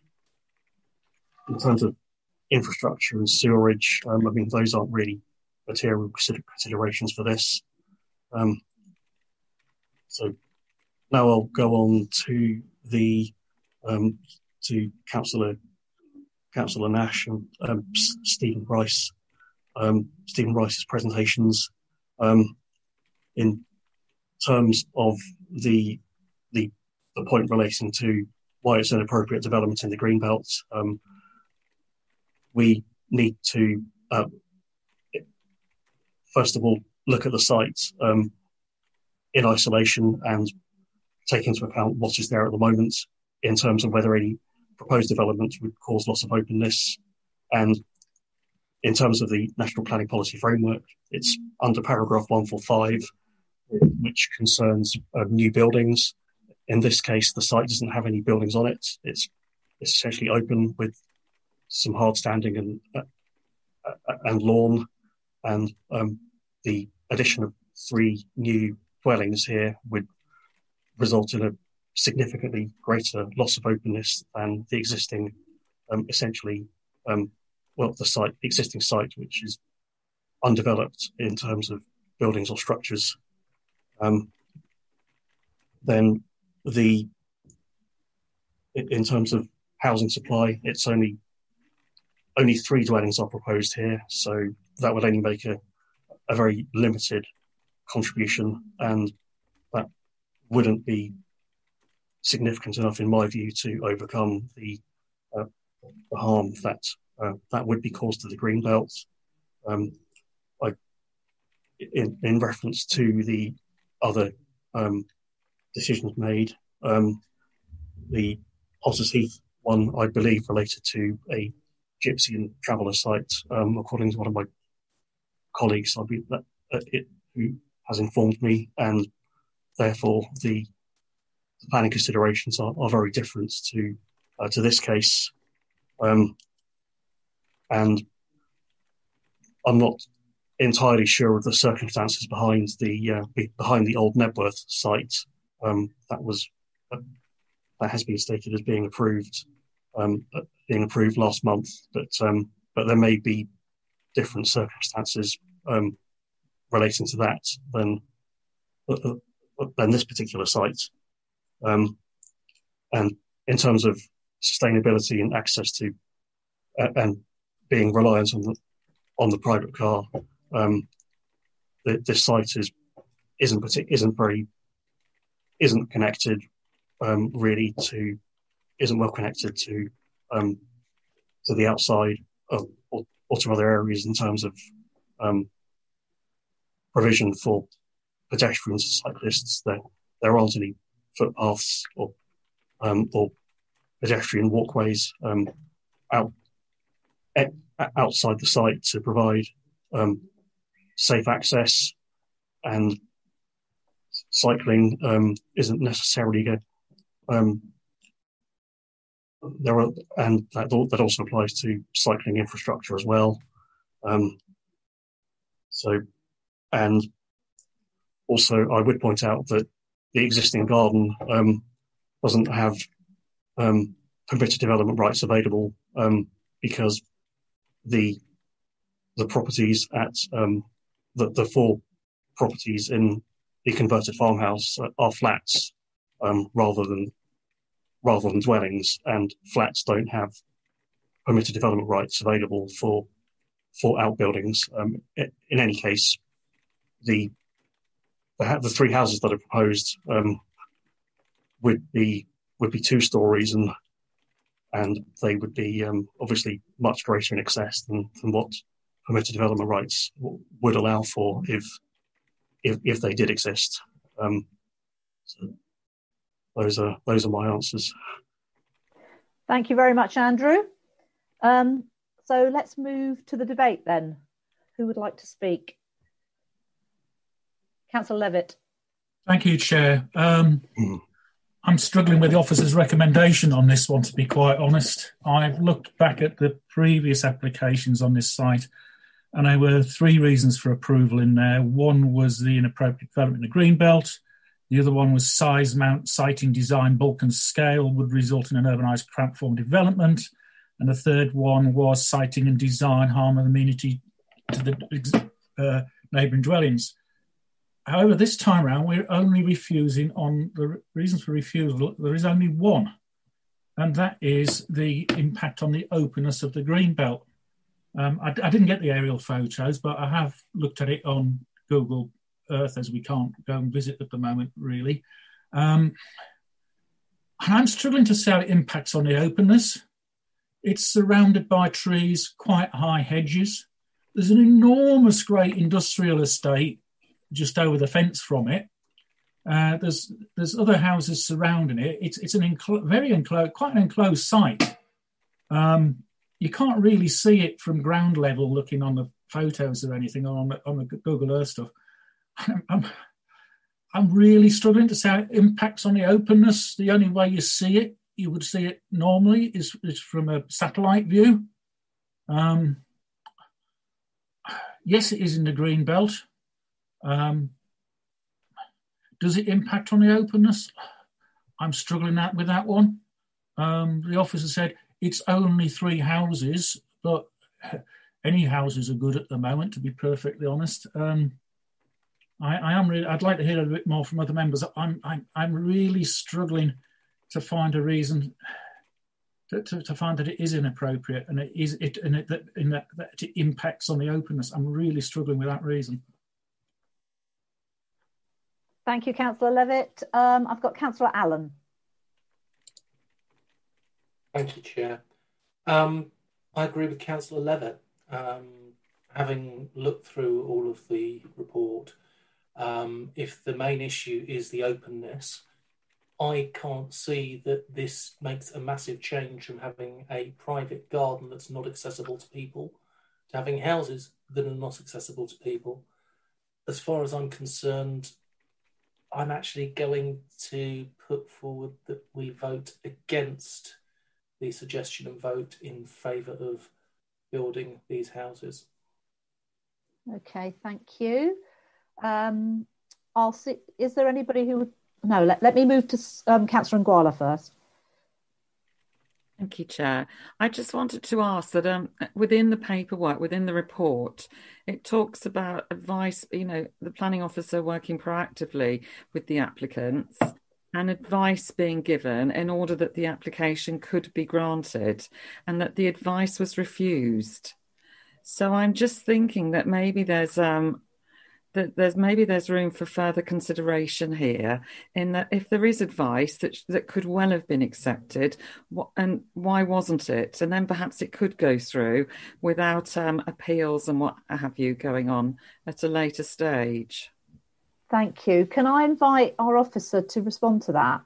in terms of infrastructure and sewerage, um, I mean, those aren't really material consider considerations for this. Um, so now I'll go on to the um, to Councillor Councillor Nash and um, Stephen Rice. Um, Stephen Rice's presentations um, in terms of the, the the point relating to why it's an appropriate development in the Greenbelt. Um, we need to uh, first of all look at the site um, in isolation and take into account what is there at the moment in terms of whether any proposed development would cause loss of openness. And in terms of the National Planning Policy Framework, it's under paragraph one forty-five, which concerns uh, new buildings. In this case, the site doesn't have any buildings on it. It's, it's essentially open with some hard standing and uh, and lawn, and um, the addition of three new dwellings here would result in a significantly greater loss of openness than the existing, um, essentially, um, well, the site, the existing site, which is undeveloped in terms of buildings or structures. Um, then the, in terms of housing supply, it's only only three dwellings are proposed here, so that would only make a, a very limited contribution, and that wouldn't be significant enough, in my view, to overcome the, uh, the harm that uh, that would be caused to the Greenbelt. Um, I, in, in reference to the other um, decisions made, um, the Potters Heath one, I believe, related to a gypsy and traveller site, um, according to one of my colleagues, I believe that uh, it who has informed me, and therefore the, the planning considerations are, are very different to uh, to this case. Um, and I'm not entirely sure of the circumstances behind the uh, be, behind the old Nebworth site. Um, that was uh, that has been stated as being approved, um, being approved last month. But um, but there may be different circumstances um, relating to that than uh, than this particular site. Um, and in terms of sustainability and access to uh, and being reliant on the on the private car, um, the, this site is isn't partic- isn't very isn't connected um, really to isn't well connected to um, to the outside of, or, or to other areas in terms of um, provision for pedestrians and cyclists. There there aren't any footpaths or um, or pedestrian walkways um, out e- outside the site to provide um, safe access, and cycling um, isn't necessarily good. Um, there are, and that, that also applies to cycling infrastructure as well. Um, so, and also I would point out that the existing garden um, doesn't have um, permitted development rights available um, because the the properties at um, the, the four properties in the converted farmhouse are flats um, rather than rather than dwellings, and flats don't have permitted development rights available for for outbuildings. Um, in any case, the the, the three houses that are proposed um, would be would be two stories, and and they would be um, obviously much greater in excess than, than what permitted development rights w- would allow for if if, if they did exist. Um, so those are those are my answers. Thank you very much, Andrew. Um, so let's move to the debate then. Who would like to speak? Councillor Levitt. Thank you, Chair. Um, I'm struggling with the officer's recommendation on this one, to be quite honest. I've looked back at the previous applications on this site, and there were three reasons for approval in there. One was the inappropriate development in the Greenbelt. The other one was size, mount, siting, design, bulk and scale would result in an urbanised cramped form development. And the third one was siting and design harm and amenity to the uh, neighbouring dwellings. However, this time around, we're only refusing on the reasons for refusal. There is only one, and that is the impact on the openness of the Greenbelt. Um, I, I didn't get the aerial photos, but I have looked at it on Google Earth, as we can't go and visit at the moment, really. Um, and I'm struggling to see how it impacts on the openness. It's surrounded by trees, quite high hedges. There's an enormous great industrial estate just over the fence from it. Uh, there's there's other houses surrounding it. It's it's an enclo- very enclosed, quite an enclosed site. Um, you can't really see it from ground level, looking on the photos or anything, or on the, on the Google Earth stuff. I'm, I'm I'm really struggling to see how it impacts on the openness. The only way you see it, you would see it normally, is, is from a satellite view. Um, yes, it is in the green belt. Um, does it impact on the openness? I'm struggling that with that one. Um, the officer said it's only three houses, but any houses are good at the moment, to be perfectly honest. Um, I, I am really. I'd like to hear a bit more from other members. I'm. I'm. I'm really struggling to find a reason to, to, to find that it is inappropriate and it is it and it that in that, that it impacts on the openness. I'm really struggling with that reason. Thank you, Councillor Levitt. Um, I've got Councillor Allen. Thank you, Chair. Um, I agree with Councillor Levitt. Um, having looked through all of the report, um, if the main issue is the openness, I can't see that this makes a massive change from having a private garden that's not accessible to people to having houses that are not accessible to people. As far as I'm concerned, I'm actually going to put forward that we vote against the suggestion and vote in favour of building these houses. Okay, thank you. Um, I'll see. Is there anybody who would? No. Let, let me move to um, Councillor Nguala first. Thank you, Chair. I just wanted to ask that um, within the paperwork, within the report, it talks about advice, you know, the planning officer working proactively with the applicants and advice being given in order that the application could be granted, and that the advice was refused. So I'm just thinking that maybe there's um, that there's maybe there's room for further consideration here, in that if there is advice that that could well have been accepted, what, and why wasn't it? And then perhaps it could go through without um, appeals and what have you going on at a later stage. Thank you. Can I invite our officer to respond to that?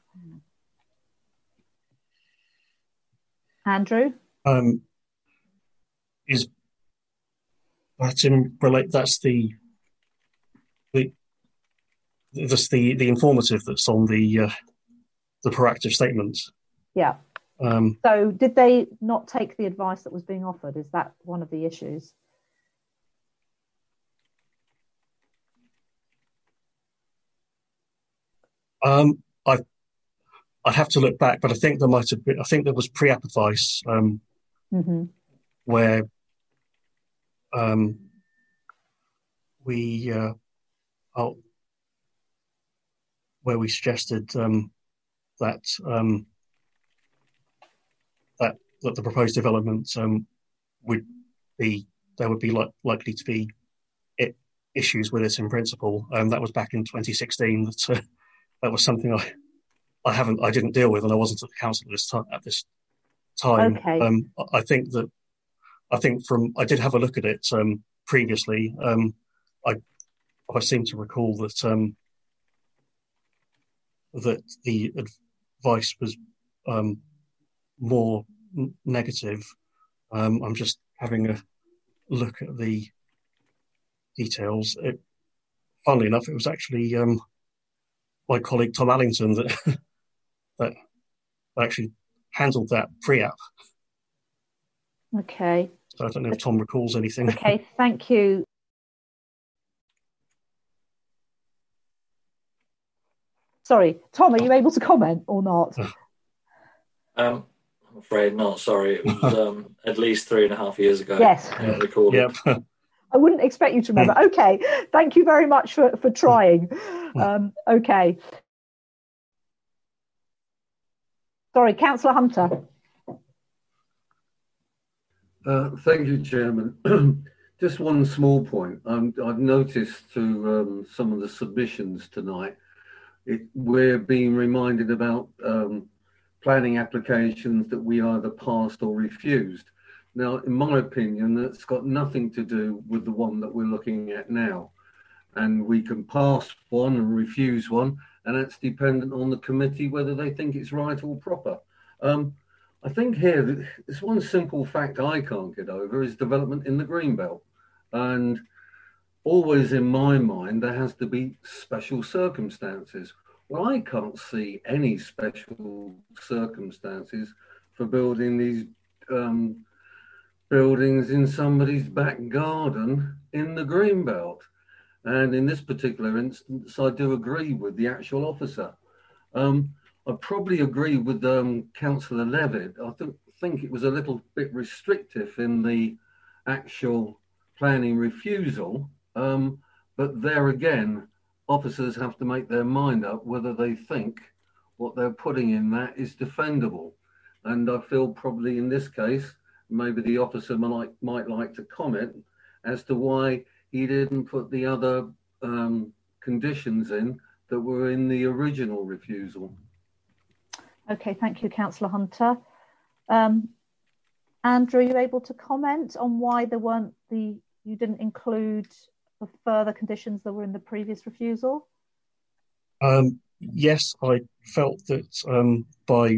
Andrew? Um, is that in relate? That's the the that's the the informative that's on the uh, the proactive statement. Yeah. Um, so, did they not take the advice that was being offered? Is that one of the issues? Um, I, I'd have to look back, but I think there might have been. I think there was pre-app advice um, mm-hmm. where um, we, uh, oh, where we suggested um, that um, that that the proposed development um, would be there would be li- likely to be it, issues with it in principle, and that was back in twenty sixteen. That. Uh, That was something I, I haven't, I didn't deal with, and I wasn't at the council at this time. At this time, okay. um, I think that, I think from, I did have a look at it um, previously. Um, I, I seem to recall that um, that the Vice was um, more n- negative. Um, I'm just having a look at the details. It, funnily enough, it was actually um, my colleague Tom Allington that that actually handled that pre-app. Okay. So I don't know if Tom recalls anything. Okay, thank you. Sorry, Tom, are you able to comment or not? Um, I'm afraid not. Sorry, it was um, at least three and a half years ago. Yes. I don't recall it. Yep. I wouldn't expect you to remember. Okay, thank you very much for, for trying. Um, okay. Sorry, Councillor Hunter. Uh, thank you, Chairman. Just one small point. Um, I've noticed through um, some of the submissions tonight, it, we're being reminded about um, planning applications that we either passed or refused. Now, in my opinion, that's got nothing to do with the one that we're looking at now. And we can pass one and refuse one, and that's dependent on the committee whether they think it's right or proper. Um, I think here, there's one simple fact I can't get over is development in the Greenbelt. And always in my mind, there has to be special circumstances. Well, I can't see any special circumstances for building these um, buildings in somebody's back garden in the Greenbelt. And in this particular instance, I do agree with the actual officer. Um, I probably agree with um, Councillor Levitt. I th- think it was a little bit restrictive in the actual planning refusal. Um, but there again, officers have to make their mind up whether they think what they're putting in that is defendable. And I feel probably in this case, maybe the officer might, might like to comment as to why he didn't put the other um, conditions in that were in the original refusal. Okay, thank you, Councillor Hunter. Um, Andrew, are you able to comment on why there weren't the, you didn't include the further conditions that were in the previous refusal? Um, yes, I felt that um, by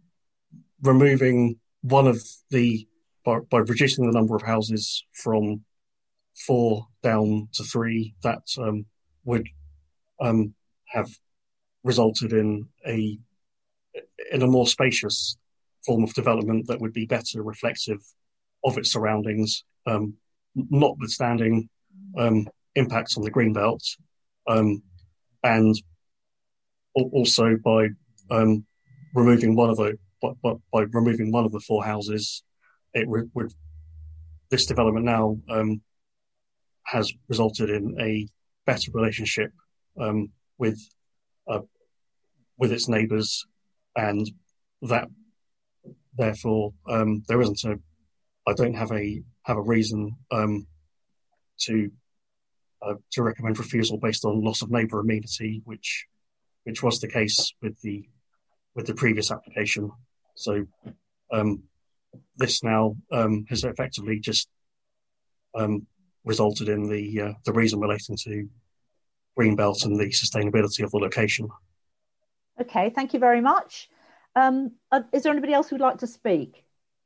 removing one of the, by, by reducing the number of houses from four down to three, that um, would um, have resulted in a in a more spacious form of development that would be better reflective of its surroundings, um, notwithstanding um, impacts on the Greenbelt, um, and also by um, removing one of the by, by, by removing one of the four houses, it would, would this development now um, has resulted in a better relationship um, with uh, with its neighbours, and that therefore um, there isn't a. I don't have a have a reason um, to uh, to recommend refusal based on loss of neighbour amenity, which which was the case with the with the previous application. So um, this now um, has effectively just um, resulted in the uh, the reason relating to Greenbelt and the sustainability of the location. Okay, thank you very much. Um, uh, is there anybody else who'd like to speak?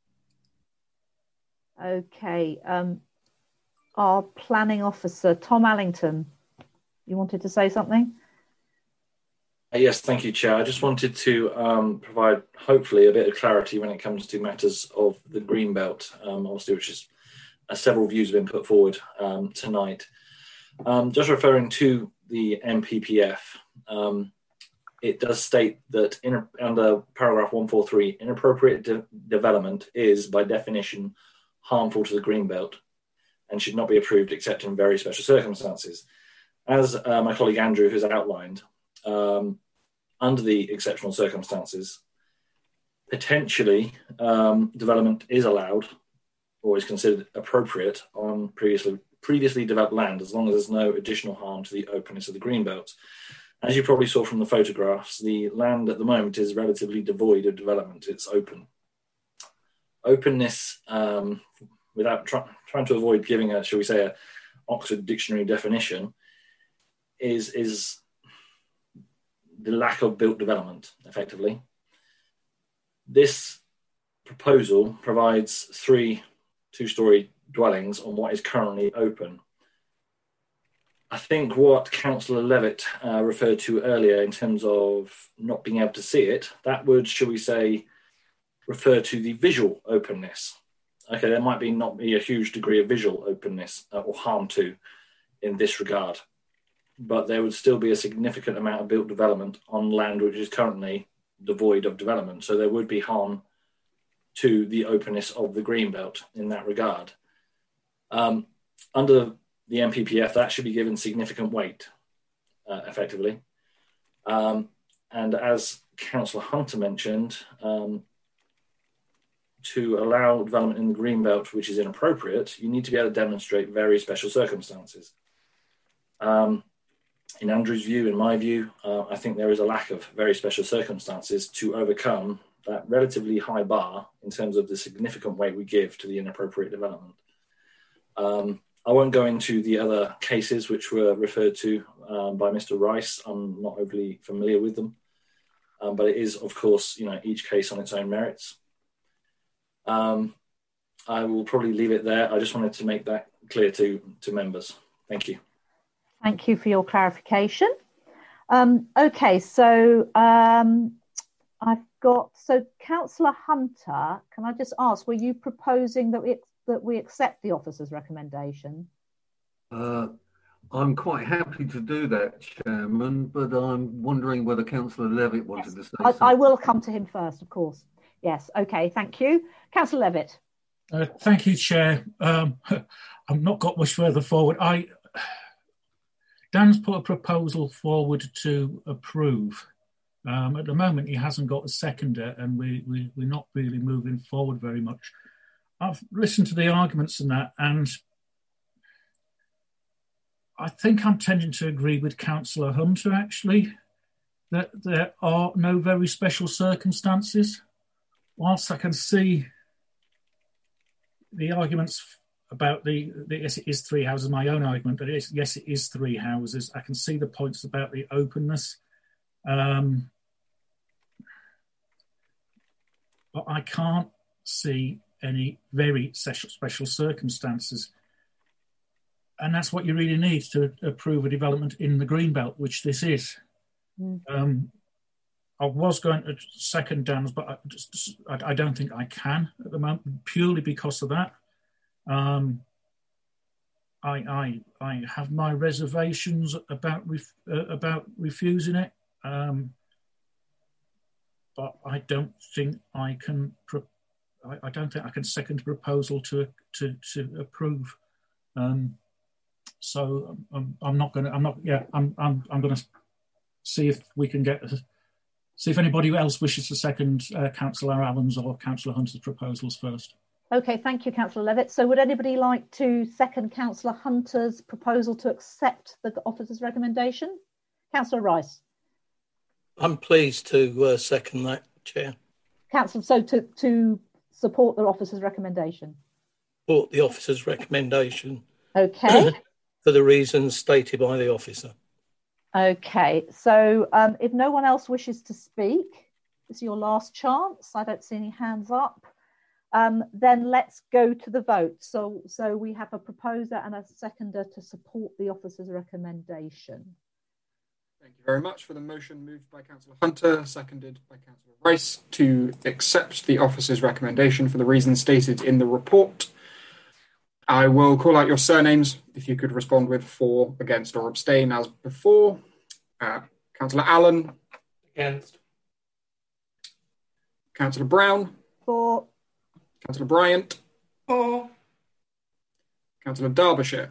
Okay, um, our planning officer, Tom Allington, you wanted to say something? Uh, yes, thank you, Chair. I just wanted to um, provide, hopefully, a bit of clarity when it comes to matters of the Greenbelt, um, obviously, which is uh, several views have been put forward um, tonight. Um, just referring to the M P P F, um, it does state that in, under paragraph one forty-three, inappropriate de- development is, by definition, harmful to the Greenbelt and should not be approved except in very special circumstances. As uh, my colleague Andrew has outlined, um, under the exceptional circumstances, potentially um, development is allowed or is considered appropriate on previously previously developed land as long as there's no additional harm to the openness of the Greenbelt. As you probably saw from the photographs, the land at the moment is relatively devoid of development. It's open. Openness, um, without try, trying to avoid giving a, shall we say, a Oxford Dictionary definition, is, is the lack of built development, effectively. This proposal provides three two-storey dwellings on what is currently open. I think what Councillor Levitt uh, referred to earlier in terms of not being able to see it, that would, shall we say, refer to the visual openness. Okay, there might be not be a huge degree of visual openness uh, or harm to in this regard, but there would still be a significant amount of built development on land which is currently devoid of development. So there would be harm to the openness of the greenbelt in that regard. Um, under the M P P F, that should be given significant weight, uh, effectively. Um, and as Councillor Hunter mentioned, um, to allow development in the greenbelt which is inappropriate, you need to be able to demonstrate very special circumstances. Um, in Andrew's view, in my view, uh, I think there is a lack of very special circumstances to overcome that relatively high bar in terms of the significant weight we give to the inappropriate development. Um, I won't go into the other cases which were referred to um, by Mister Rice. I'm not overly familiar with them, um, but it is, of course, you know, each case on its own merits. Um, I will probably leave it there. I just wanted to make that clear to, to members. Thank you. Thank you for your clarification. Um, okay, so um, I've got, so Councillor Hunter, can I just ask, were you proposing that we, that we accept the officer's recommendation? Uh, I'm quite happy to do that, Chairman, but I'm wondering whether Councillor Levitt wanted yes. to say I, something. I will come to him first, of course. Yes, okay, thank you. Councillor Levitt. Uh, thank you, Chair. Um, I've not got much further forward. I Dan's put a proposal forward to approve. Um, at the moment, he hasn't got a seconder, and we, we, we're not really moving forward very much. I've listened to the arguments and that, and I think I'm tending to agree with Councillor Hunter, actually, that there are no very special circumstances. Whilst I can see the arguments about the, the yes, it is three houses, my own argument, but it is, yes, it is three houses. I can see the points about the openness. Um, but I can't see any very special, special circumstances. And that's what you really need to approve a development in the Greenbelt, which this is. Mm. Um, I was going to second Dan's, but I, just, I, I don't think I can at the moment, purely because of that. Um, I, I, I have my reservations about ref, uh, about refusing it, um, but I don't think I can. Pro- I, I don't think I can second the proposal to to to approve. Um, so I'm, I'm not going to. I'm not. Yeah, I'm. I'm. I'm going to see if we can get. See if anybody else wishes to second uh, Councillor Allen's or Councillor Hunter's proposals first. Okay, thank you, Councillor Levitt. So would anybody like to second Councillor Hunter's proposal to accept the officer's recommendation? Councillor Rice. I'm pleased to uh, second that, Chair. Councillor, so to, to support the officer's recommendation? Support the officer's recommendation. Okay. For the reasons stated by the officer. Okay, so um, if no one else wishes to speak, this is your last chance. I don't see any hands up. Um, then let's go to the vote. So, so we have a proposer and a seconder to support the officer's recommendation. Thank you very much for the motion moved by Councillor Hunter, seconded by Councillor Rice, to accept the officer's recommendation for the reasons stated in the report. I will call out your surnames if you could respond with for, against or abstain as before. Uh, Councillor Allen. Against. Councillor Brown. For. Councillor Bryant. For. Councillor Derbyshire.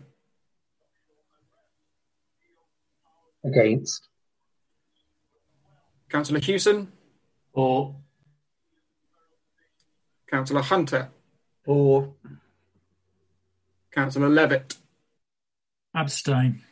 Against. Councillor Hewson. For. Councillor Hunter. For. Councillor Levitt. Abstain.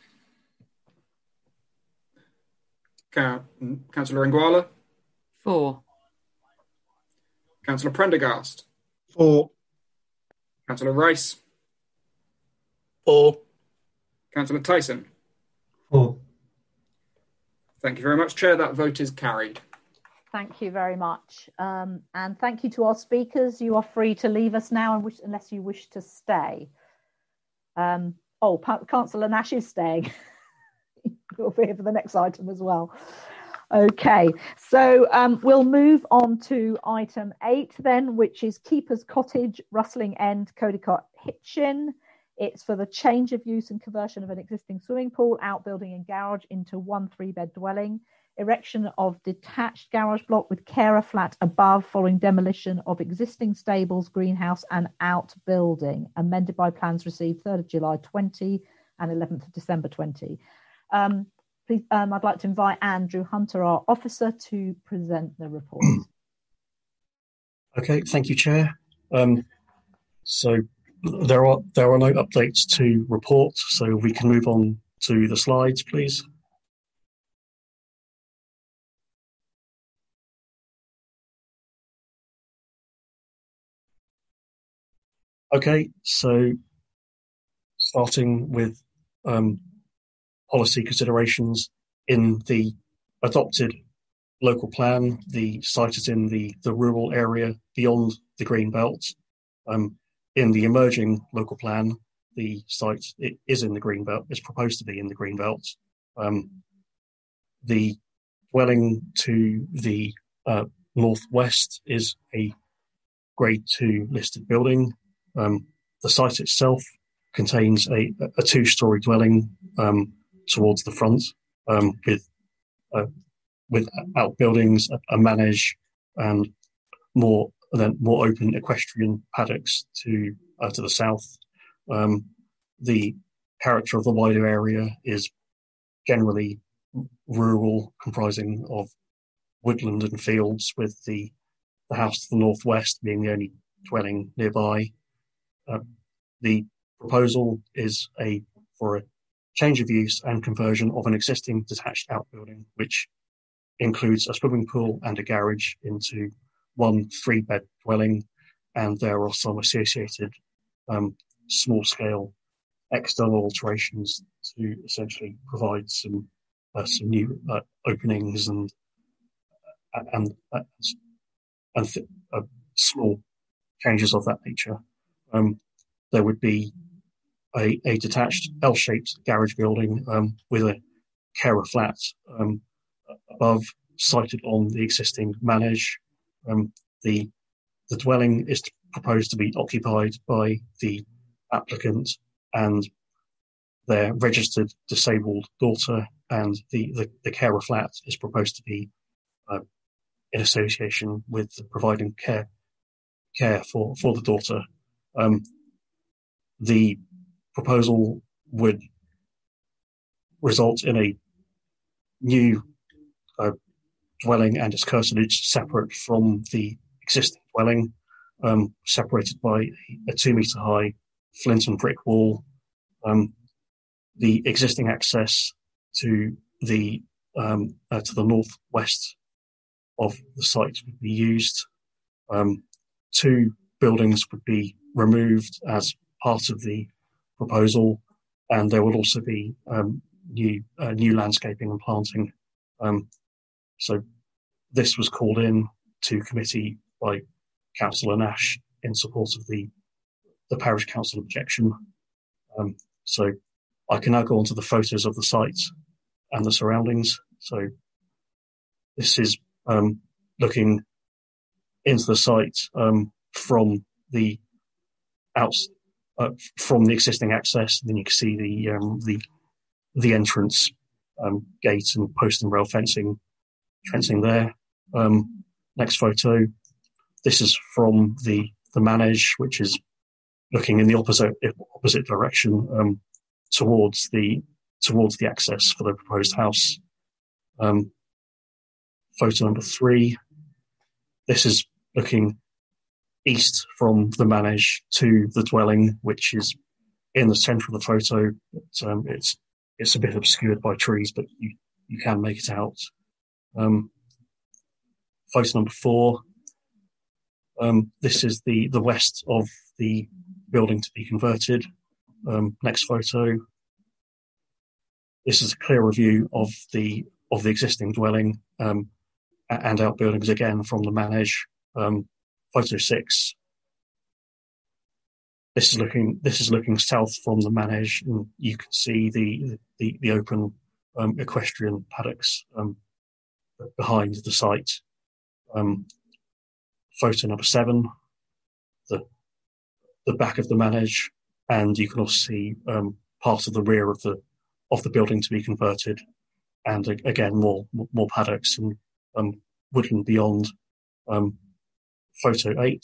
Ca- Councillor Nguala. For. Councillor Prendergast. For. Councillor Rice. For. Councillor Tyson. For. Thank you very much, Chair. That vote is carried. Thank you very much. Um, and thank you to our speakers. You are free to leave us now and wish, unless you wish to stay. Um, oh, Councillor Nash is staying. You'll be here for the next item as well. Okay, so um, we'll move on to item eight then, which is Keeper's Cottage, Rustling End, Codicott, Hitchin. It's for the change of use and conversion of an existing swimming pool, outbuilding and garage into one three-bed dwelling. Erection of detached garage block with carer flat above following demolition of existing stables, greenhouse and outbuilding, amended by plans received third of July twenty and eleventh of December twenty. Um, please, um, I'd like to invite Andrew Hunter, our officer, to present the report. Okay, thank you, Chair. Um, so there are there are no updates to report, so we can move on to the slides, please. Okay, so starting with um, policy considerations in the adopted local plan, the site is in the, the rural area beyond the green belt. Um, in the emerging local plan, the site it is in the green belt, is proposed to be in the green belt. Um, the dwelling to the uh, northwest is a grade two listed building. Um, the site itself contains a, a two-storey dwelling um, towards the front um, with uh, with outbuildings, a, a manege, and more then more open equestrian paddocks to uh, to the south. Um, the character of the wider area is generally rural, comprising of woodland and fields, with the the house to the northwest being the only dwelling nearby. Uh, the proposal is a for a change of use and conversion of an existing detached outbuilding, which includes a swimming pool and a garage, into one three-bed dwelling, and there are some associated um, small-scale external alterations to essentially provide some uh, some new uh, openings and and and, and th- uh, small changes of that nature. Um, there would be a, a detached L-shaped garage building um, with a carer flat um, above, sited on the existing manege. Um, the the dwelling is proposed to be occupied by the applicant and their registered disabled daughter, and the, the, the carer flat is proposed to be uh, in association with providing care care for, for the daughter. Um, the proposal would result in a new uh, dwelling and its cursonage separate from the existing dwelling, um, separated by a, a two metre high flint and brick wall. Um, the existing access to the um, uh, to the northwest of the site would be used. Um, two buildings would be removed as part of the proposal, and there will also be um, new uh, new landscaping and planting. Um, so this was called in to committee by Councillor Nash in support of the the parish council objection. Um, so I can now go on to the photos of the site and the surroundings. So this is um, looking into the site um, from the outs uh, from the existing access. And then you can see the um, the the entrance um, gate and post and rail fencing fencing there. Um, next photo. This is from the the manege, which is looking in the opposite opposite direction um, towards the towards the access for the proposed house. Um, photo number three. This is looking east from the manege to the dwelling, which is in the centre of the photo. But, um, it's it's a bit obscured by trees, but you you can make it out. Um, photo number four. Um, this is the the west of the building to be converted. Um, next photo. This is a clearer view of the of the existing dwelling, um, and outbuildings again from the manage. Um, photo six. This is looking this is looking south from the manage, and you can see the the, the open um, equestrian paddocks um, behind the site. Um, photo number seven, the the back of the manage, and you can also see um, part of the rear of the of the building to be converted, and uh, again more more paddocks and um, woodland beyond. Um, photo eight.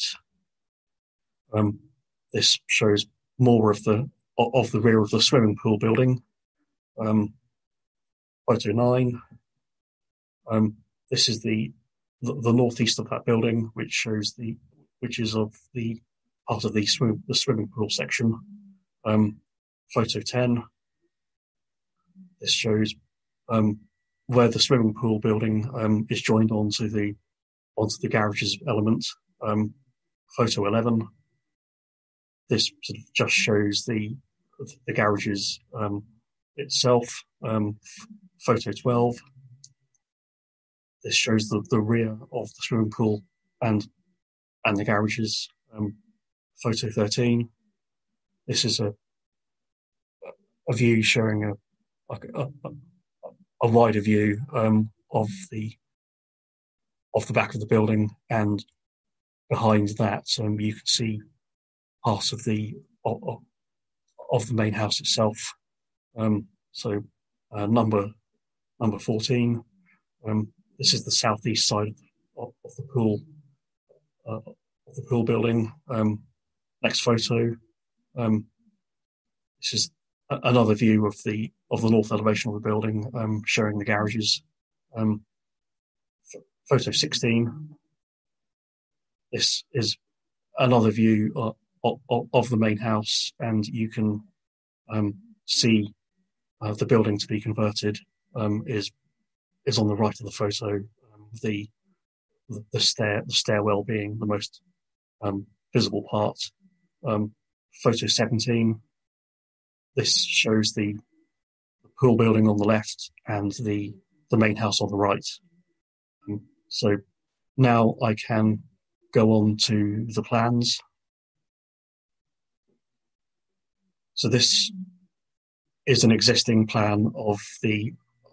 Um, this shows more of the of the rear of the swimming pool building. Um, photo nine. Um, this is the, the the northeast of that building, which shows the which is of the part of the swim the swimming pool section. Um, photo ten. This shows um, where the swimming pool building um, is joined onto the onto the garages element. Um, photo eleven. This sort of just shows the the garages um, itself. Um, f- photo twelve. This shows the, the rear of the swimming pool and and the garages. Um, photo thirteen. This is a a view showing a like a, a, a wider view um, of the of the back of the building, and behind that um, you can see part of the of, of the main house itself. Um, so uh, number number fourteen. Um, this is the southeast side of, of the pool uh, of the pool building. Um, next photo. Um, this is a, another view of the of the north elevation of the building, um, showing the garages. Um, f- photo sixteen. This is another view of, of, of the main house, and you can um, see uh, the building to be converted um, is is on the right of the photo. Um, the the stair the stairwell being the most um, visible part. Um, photo seventeen. This shows the, the pool building on the left and the the main house on the right. Um, so now I can go on to the plans. So this is an existing plan of the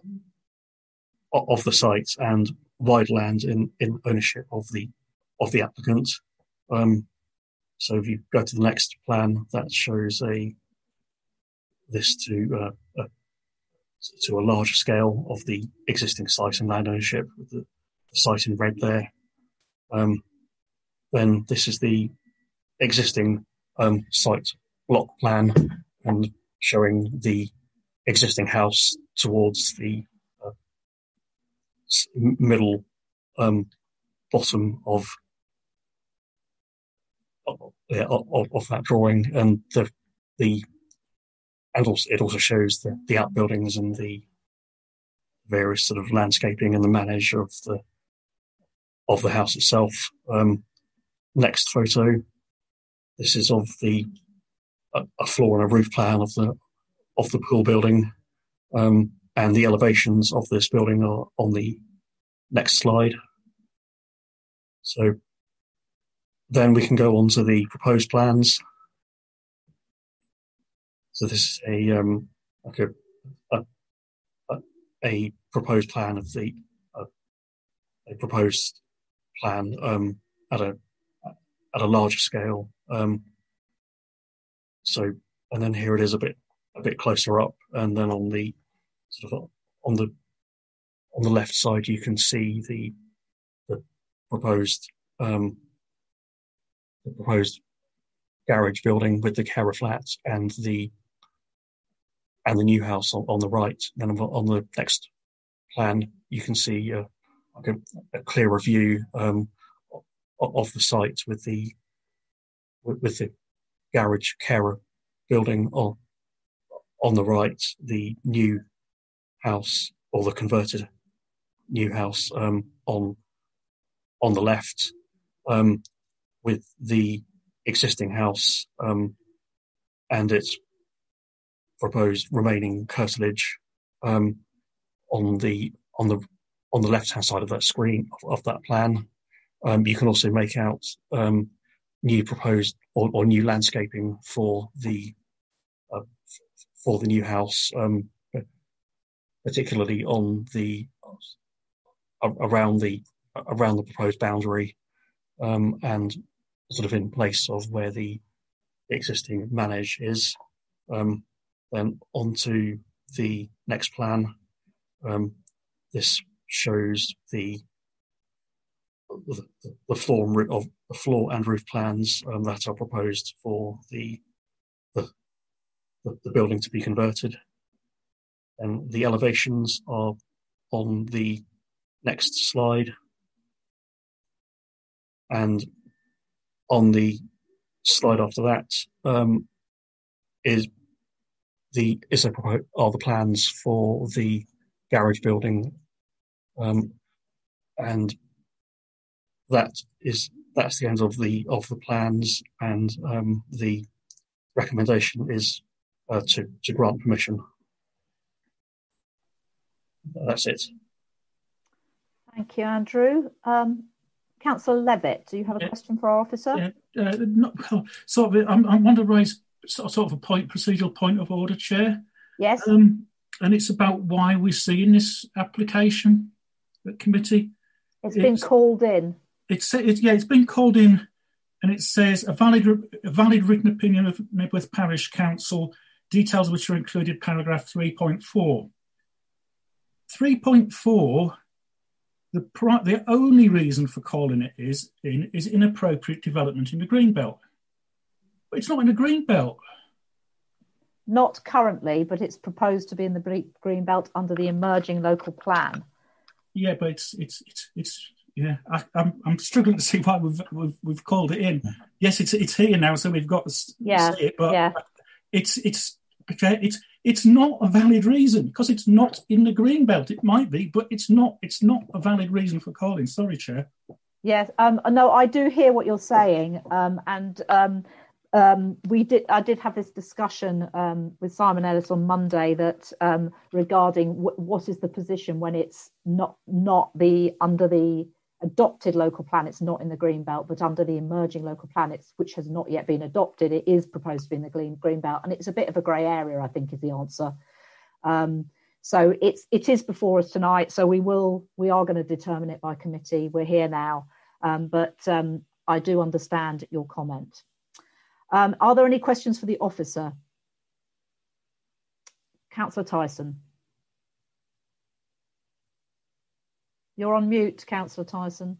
of the site and wide land in, in ownership of the of the applicant. Um, so if you go to the next plan, that shows a this to uh, a, to a larger scale of the existing site and land ownership, with the, the site in red there. Um, then this is the existing um, site block plan, and showing the existing house towards the uh, middle um, bottom of of, of of that drawing, and the the and also it also shows the, the outbuildings and the various sort of landscaping and the manage of the of the house itself. Um, next photo. This is of the a, a floor and a roof plan of the of the pool building, um, and the elevations of this building are on the next slide. So then we can go on to the proposed plans. So this is a um, like a, a a proposed plan of the uh, a proposed plan um, at a at a larger scale. Um, so and then here it is a bit a bit closer up, and then on the sort of on the on the left side you can see the the proposed um, the proposed garage building with the Cara flats and the and the new house on, on the right. Then on the next plan you can see uh, like a, a clearer view um, of, of the site with the with, with the garage Cara building on on the right, the new house or the converted new house um, on on the left, um, with the existing house um, and its proposed remaining curtilage um, on the on the on the left-hand side of that screen of, of that plan. Um, you can also make out um, new proposed or, or new landscaping for the uh, for the new house, um, particularly on the uh, around the around the proposed boundary, um, and sort of in place of where the existing manage is. Um, then onto the next plan. Um, this shows the the, the floor and of the floor and roof plans um, that are proposed for the, the the building to be converted, and the elevations are on the next slide. And on the slide after that um, is the is a are the plans for the garage building, um, and that is that's the end of the of the plans, and um, the recommendation is uh, to to grant permission. That's it. Thank you, Andrew. Um, Councillor Levitt, do you have a yeah. question for our officer? Yeah, uh, not, well, sort of. I'm, I want to raise sort of a point, procedural point of order, Chair. Yes. Um, and it's about why we're seeing this application at committee. It's, it's been called in. It's it, yeah, it's been called in, and it says a valid a valid written opinion of Mebworth Parish Council, details which are included paragraph three point four. three point four. The, the only reason for calling it is in is inappropriate development in the green belt. But it's not in the green belt. Not currently, but it's proposed to be in the green belt under the emerging local plan. Yeah, but it's it's it's it's yeah. I, I'm I'm struggling to see why we've we've, we've called it in. Yes, it's it's here now, so we've got to yeah, see it. But yeah. it's it's it's it's not a valid reason because it's not in the green belt. It might be, but it's not. It's not a valid reason for calling. Sorry, Chair. Yes, um, no, I do hear what you're saying, um, and um, um, we did. I did have this discussion um, with Simon Ellis on Monday that um, regarding w- what is the position when it's not not the under the adopted local plan. It's not in the green belt, but under the emerging local plan, it's, which has not yet been adopted, it is proposed to be in the green green belt, and it's a bit of a grey area, I think, is the answer. Um, so it's it is before us tonight. So we will we are going to determine it by committee. We're here now, um, but um, I do understand your comment. Um, are there any questions for the officer? Councillor Tyson. You're on mute, Councillor Tyson.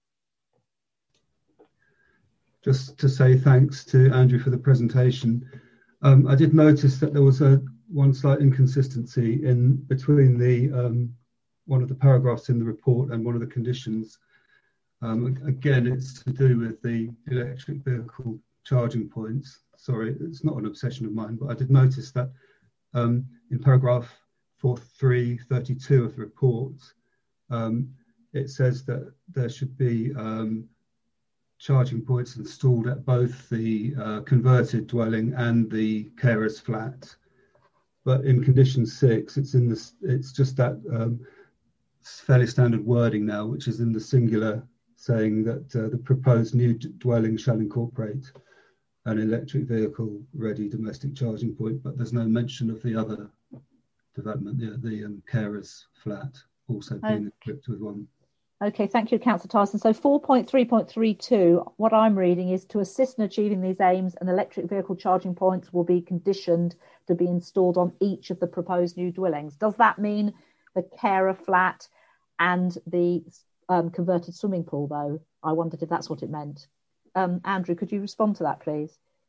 Just to say thanks to Andrew for the presentation. Um, I did notice that there was a one slight inconsistency in between the um, one of the paragraphs in the report and one of the conditions. Um, again, it's to do with the electric vehicle charging points. Sorry, it's not an obsession of mine, but I did notice that um, in paragraph forty-three thirty-two of the report, Um, it says that there should be um, charging points installed at both the uh, converted dwelling and the carer's flat. But in condition six, it's in this. It's just that um, fairly standard wording now, which is in the singular, saying that uh, the proposed new d- dwelling shall incorporate an electric vehicle ready domestic charging point. But there's no mention of the other development, the, the um, carer's flat, also being okay. equipped with one. Okay, thank you, Councillor Tyson. So four point three point three two, what I'm reading is to assist in achieving these aims, an electric vehicle charging points will be conditioned to be installed on each of the proposed new dwellings. Does that mean the carer flat and the um, converted swimming pool, though? I wondered if that's what it meant. Um, Andrew, could you respond to that, please?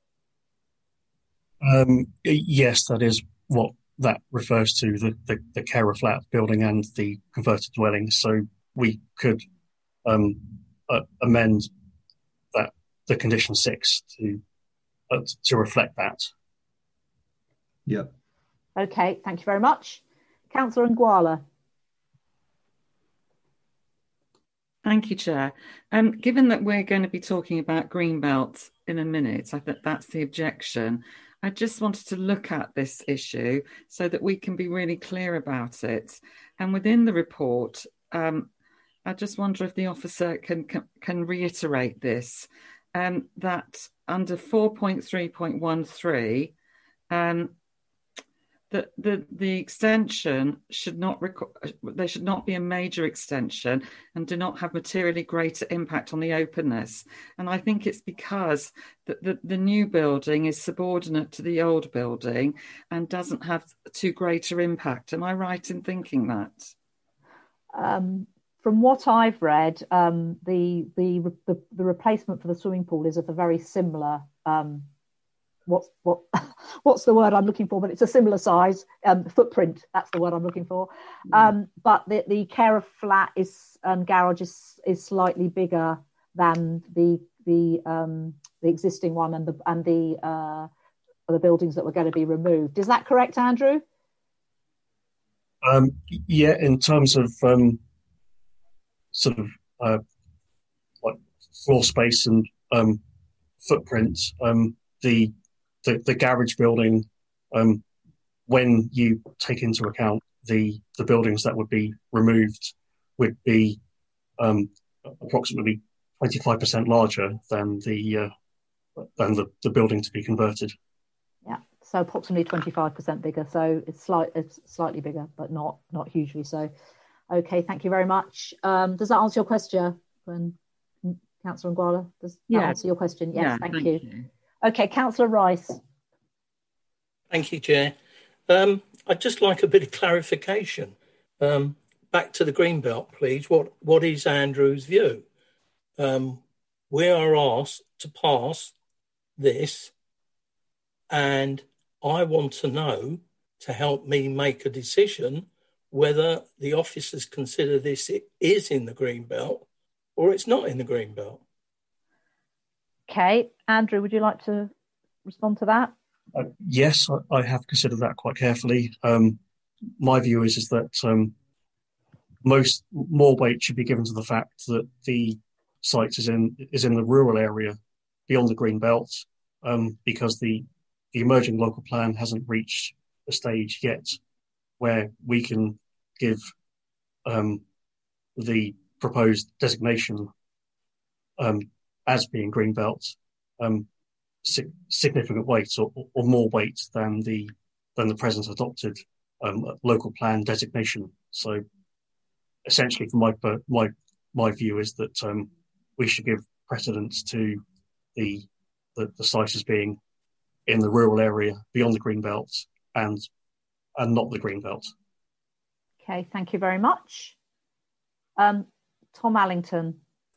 Um, yes, that is what that refers to, the, the, the carer flat building and the converted dwelling. So we could um, uh, amend that the condition six to uh, to reflect that. Yeah. Okay, thank you very much. Councillor Nguala. Thank you, Chair. Um, given that we're going to be talking about Greenbelt in a minute, I think that's the objection. I just wanted to look at this issue so that we can be really clear about it. And within the report, um, I just wonder if the officer can can, can reiterate this, um, that under four point three point one three, um, the, the the extension should not reco- there should not be a major extension and do not have materially greater impact on the openness. And I think it's because the, the, the new building is subordinate to the old building and doesn't have too greater impact. Am I right in thinking that? Um, from what I've read, um, the, the the the replacement for the swimming pool is of a very similar. Um, what's what what's the word I'm looking for? But it's a similar size um, footprint. That's the word I'm looking for. Um, but the the carer flat is um, garage is is slightly bigger than the the um, the existing one and the and the uh, the buildings that were going to be removed. Is that correct, Andrew? Um, yeah, in terms of um, sort of uh, like floor space and um, footprint, um, the, the the garage building, um, when you take into account the the buildings that would be removed, would be um, approximately twenty-five percent larger than the uh, than the, the building to be converted. Yeah, so approximately twenty-five percent bigger. So it's slight, it's slightly bigger, but not not hugely so. Okay, thank you very much. Um, does that answer your question, Councillor Ngwala? Does that yeah. answer your question? Yes, yeah, thank, thank you. you. Okay, Councillor Rice. Thank you, Chair. Um, I'd just like a bit of clarification. Um, back to the Greenbelt, please. What What is Andrew's view? Um, we are asked to pass this, and I want to know, to help me make a decision, whether the officers consider this is in the Greenbelt or it's not in the Greenbelt. Okay, Andrew, would you like to respond to that? Uh, yes, I, I have considered that quite carefully. Um, my view is is that um, most more weight should be given to the fact that the site is in is in the rural area beyond the green belt, um, because the the emerging local plan hasn't reached a stage yet where we can give um, the proposed designation um, as being green belt um, si- significant weight or, or more weight than the than the present adopted um, local plan designation. So essentially, from my my my view is that um, we should give precedence to the, the the site as being in the rural area beyond the green belt and and not the green belt. Okay, thank you very much. Um, Tom Allington.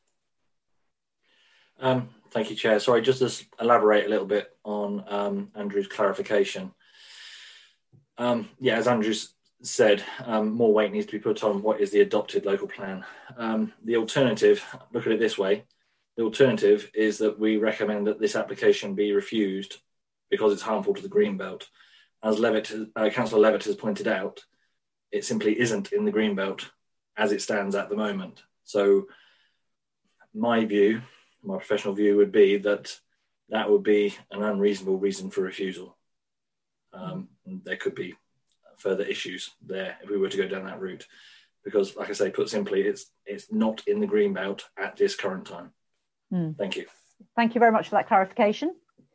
Um, thank you, Chair. Sorry, just to elaborate a little bit on um, Andrew's clarification. Um, yeah, as Andrew said, um, more weight needs to be put on what is the adopted local plan. Um, the alternative, look at it this way, the alternative is that we recommend that this application be refused because it's harmful to the Greenbelt. As Levitt, uh, Councillor Levitt has pointed out, it simply isn't in the Greenbelt as it stands at the moment. So my view, my professional view would be that that would be an unreasonable reason for refusal. Um, there could be further issues there if we were to go down that route, because, like I say, put simply, it's it's not in the Greenbelt at this current time. Hmm. Thank you. Thank you very much for that clarification.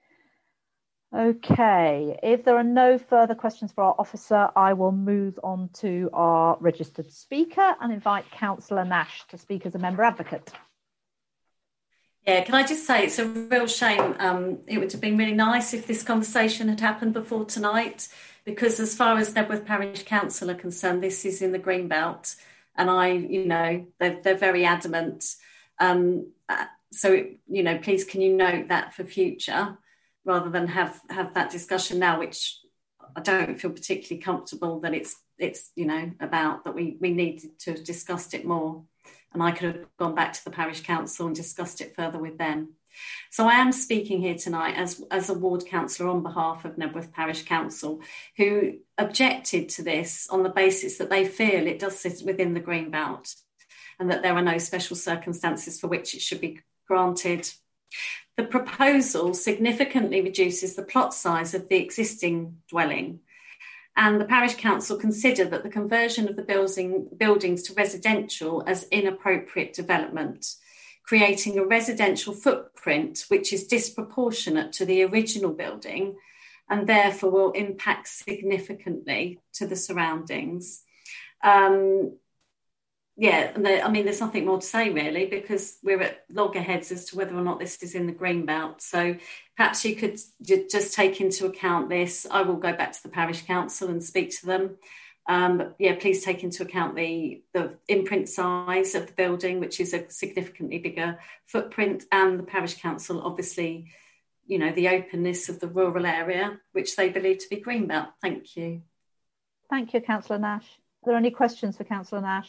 Okay, if there are no further questions for our officer, I will move on to our registered speaker and invite Councillor Nash to speak as a member advocate. Yeah, can I just say it's a real shame. Um, it would have been really nice if this conversation had happened before tonight, because as far as Knebworth Parish Council are concerned, this is in the Greenbelt, and I, you know, they're, they're very adamant. Um, uh, so, you know, please can you note that for future, rather than have, have that discussion now, which I don't feel particularly comfortable that it's, it's you know, about, that we, we needed to have discussed it more. And I could have gone back to the parish council and discussed it further with them. So I am speaking here tonight as, as a ward councillor on behalf of Knebworth Parish Council, who objected to this on the basis that they feel it does sit within the Greenbelt and that there are no special circumstances for which it should be granted. The proposal significantly reduces the plot size of the existing dwelling, And the parish council considered that the conversion of the building, buildings to residential as inappropriate development, creating a residential footprint which is disproportionate to the original building and therefore will impact significantly to the surroundings. Um, yeah, and the, I mean, there's nothing more to say really, because we're at loggerheads as to whether or not this is in the green belt. So perhaps you could j- just take into account this. I will go back to the parish council and speak to them. Um, but yeah, please take into account the, the imprint size of the building, which is a significantly bigger footprint, and the parish council, obviously, you know, the openness of the rural area, which they believe to be greenbelt. Thank you. Thank you, Councillor Nash. Are there any questions for Councillor Nash?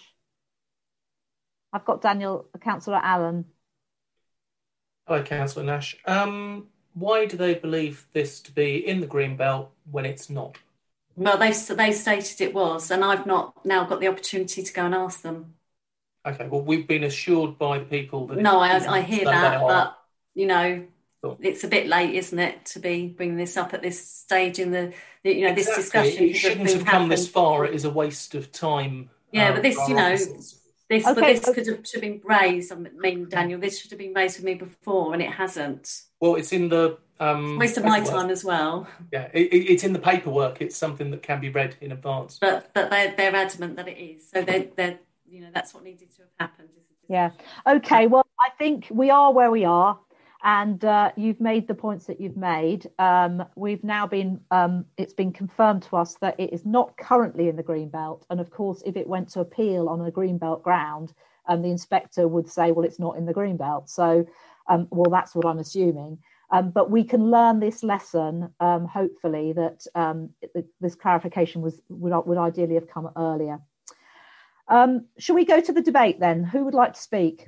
I've got Daniel, Councillor Allen. Hello, Councillor Nash. Um, why do they believe this to be in the green belt when it's not? Well, they they stated it was, and I've not now got the opportunity to go and ask them. Okay, well, we've been assured by the people that... No, I, I hear so that, are... but, you know, Cool. It's a bit late, isn't it, to be bringing this up at this stage in the, the you know, exactly. this discussion. It shouldn't have come this far. It is a waste of time. Yeah, um, but this, you know, offices. this, Okay, but this okay. could have should have been raised. I mean, Daniel, this should have been raised with me before, and it hasn't. Well, it's in the... Um, Waste of my paperwork. time as well. Yeah, it, it, it's in the paperwork. It's something that can be read in advance. But but they're, they're adamant that it is. So they're, they're, you know, that's what needed to have happened. Yeah. Okay. Well, I think we are where we are, and uh, you've made the points that you've made. Um, we've now been, um, it's been confirmed to us that it is not currently in the green belt. And of course, if it went to appeal on a green belt ground, um, the inspector would say, well, it's not in the green belt. So, um, well, that's what I'm assuming. Um, but we can learn this lesson, um, hopefully, that um, it, this clarification was would, would ideally have come earlier. Um, shall we go to the debate then? Who would like to speak?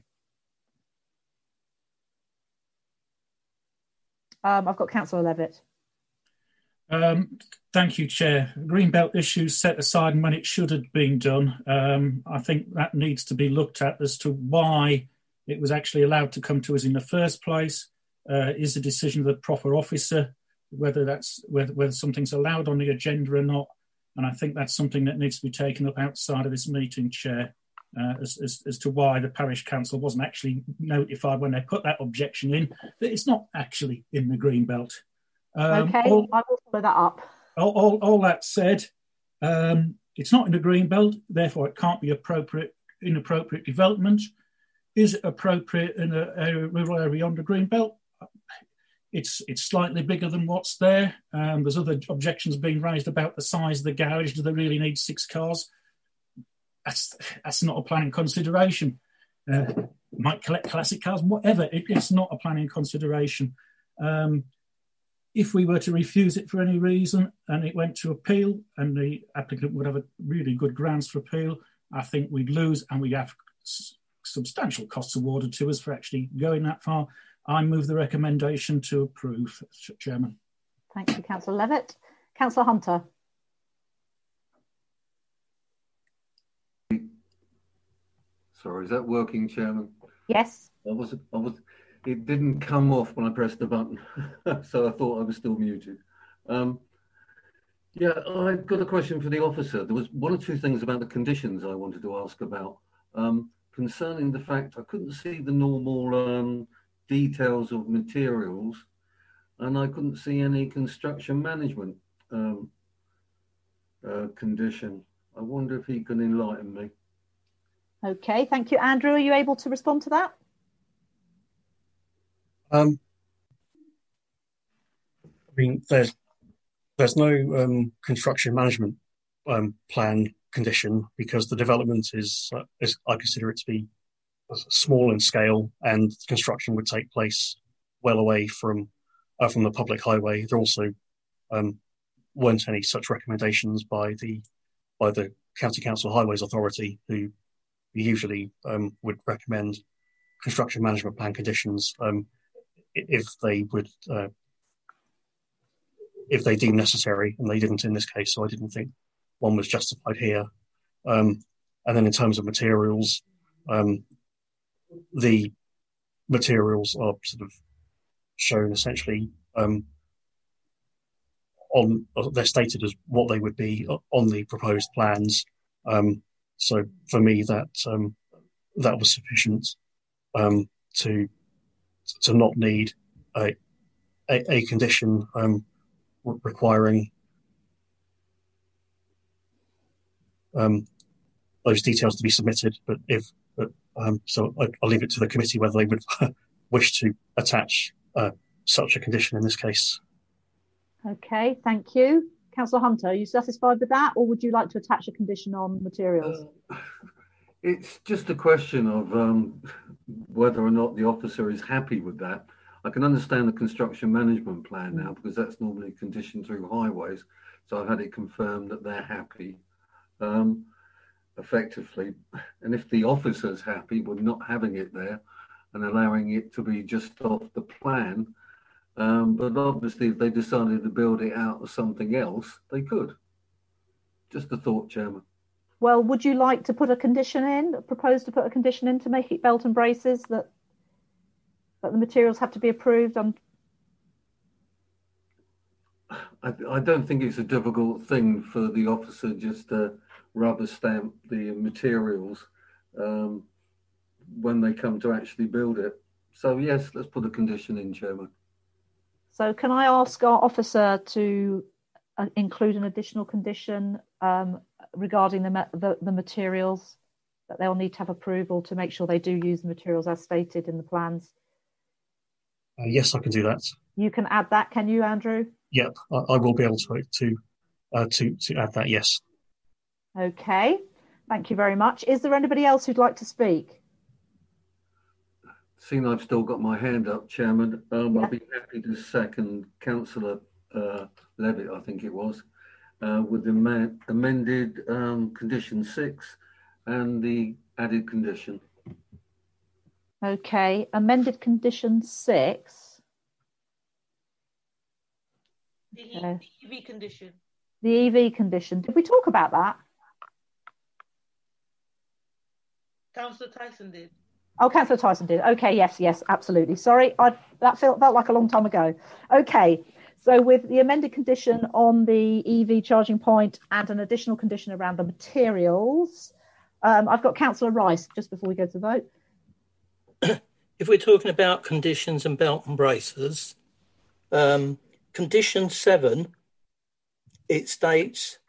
Um, I've got Councillor Levitt. Um, thank you, Chair. Greenbelt issues set aside and when it should have been done. Um, I think that needs to be looked at as to why it was actually allowed to come to us in the first place. Uh, is the decision of the proper officer, whether that's whether, whether something's allowed on the agenda or not. And I think that's something that needs to be taken up outside of this meeting, Chair, uh, as, as, as to why the parish council wasn't actually notified when they put that objection in, that it's not actually in the green belt. Um, okay, all, I will follow that up. All, all, all that said, um, it's not in the green belt, therefore it can't be appropriate, inappropriate development. Is it appropriate in a, a rural area beyond the green belt? It's it's slightly bigger than what's there. Um, there's other objections being raised about the size of the garage. Do they really need six cars? That's that's not a planning consideration. Uh, might collect classic cars, whatever. It, it's not a planning consideration. Um, if we were to refuse it for any reason and it went to appeal and the applicant would have a really good grounds for appeal, I think we'd lose and we'd have s- substantial costs awarded to us for actually going that far. I move the recommendation to approve, Chairman. Thank you, Councillor Levitt. Councillor Hunter. Sorry, is that working, Chairman? Yes. I was, I was, it didn't come off when I pressed the button, so I thought I was still muted. Um, yeah, I've got a question for the officer. There was one or two things about the conditions I wanted to ask about. Um, concerning the fact I couldn't see the normal um, details of materials, and I couldn't see any construction management um, uh, condition. I wonder if he can enlighten me. Okay, thank you. Andrew, are you able to respond to that? Um, I mean, there's there's no um, construction management um, plan condition because the development is, uh, is I consider it to be small in scale, and construction would take place well away from uh, from the public highway. There also um, weren't any such recommendations by the by the County Council Highways Authority, who usually um, would recommend construction management plan conditions um, if they would uh, if they deem necessary, and they didn't in this case. So I didn't think one was justified here. Um, and then in terms of materials. Um, The materials are sort of shown essentially um, on they're stated as what they would be on the proposed plans. Um, so for me, that um, that was sufficient um, to to not need a a, a condition um, requiring um, those details to be submitted. But if but, um, so, I, I'll leave it to the committee whether they would wish to attach uh, such a condition in this case. Okay, thank you. Councillor Hunter, are you satisfied with that, or would you like to attach a condition on materials? Uh, it's just a question of um, whether or not the officer is happy with that. I can understand the construction management plan now, because that's normally a condition through highways. So I've had it confirmed that they're happy, um, effectively. And if the officer's happy with not having it there and allowing it to be just off the plan, Um, but obviously, if they decided to build it out of something else, they could. Just a thought, Chairman. Well, would you like to put a condition in, propose to put a condition in to make it belt and braces, that that the materials have to be approved on? I, I don't think it's a difficult thing for the officer just to rubber stamp the materials um, when they come to actually build it. So yes, let's put a condition in, Chairman. So can I ask our officer to uh, include an additional condition um, regarding the, the, the materials, that they'll need to have approval to make sure they do use the materials as stated in the plans? Uh, yes, I can do that. You can add that, can you, Andrew? Yep, I, I will be able to to, uh, to to add that, yes. Okay, thank you very much. Is there anybody else who'd like to speak? Seeing I've still got my hand up, Chairman, um, Yeah. I'll be happy to second Councillor uh, Levitt, I think it was, uh, with the ma- amended um, condition six and the added condition. Okay, amended condition six. The Okay. E V condition. The E V condition. Did we talk about that? Councillor Tyson did. Oh, Councillor Tyson did. Okay, yes, yes, absolutely. Sorry, I, that felt, felt like a long time ago. Okay, so with the amended condition on the E V charging point and an additional condition around the materials, um, I've got Councillor Rice, just before we go to the vote. If we're talking about conditions and belt and braces, um, condition seven, it states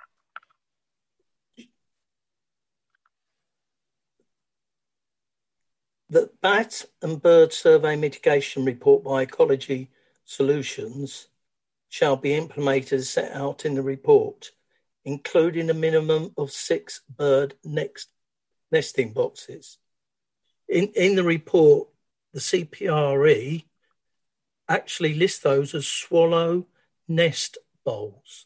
that bat and bird survey mitigation report by Ecology Solutions shall be implemented as set out in the report, including a minimum of six bird next nesting boxes. In, in the report, the C P R E actually lists those as swallow nest bowls.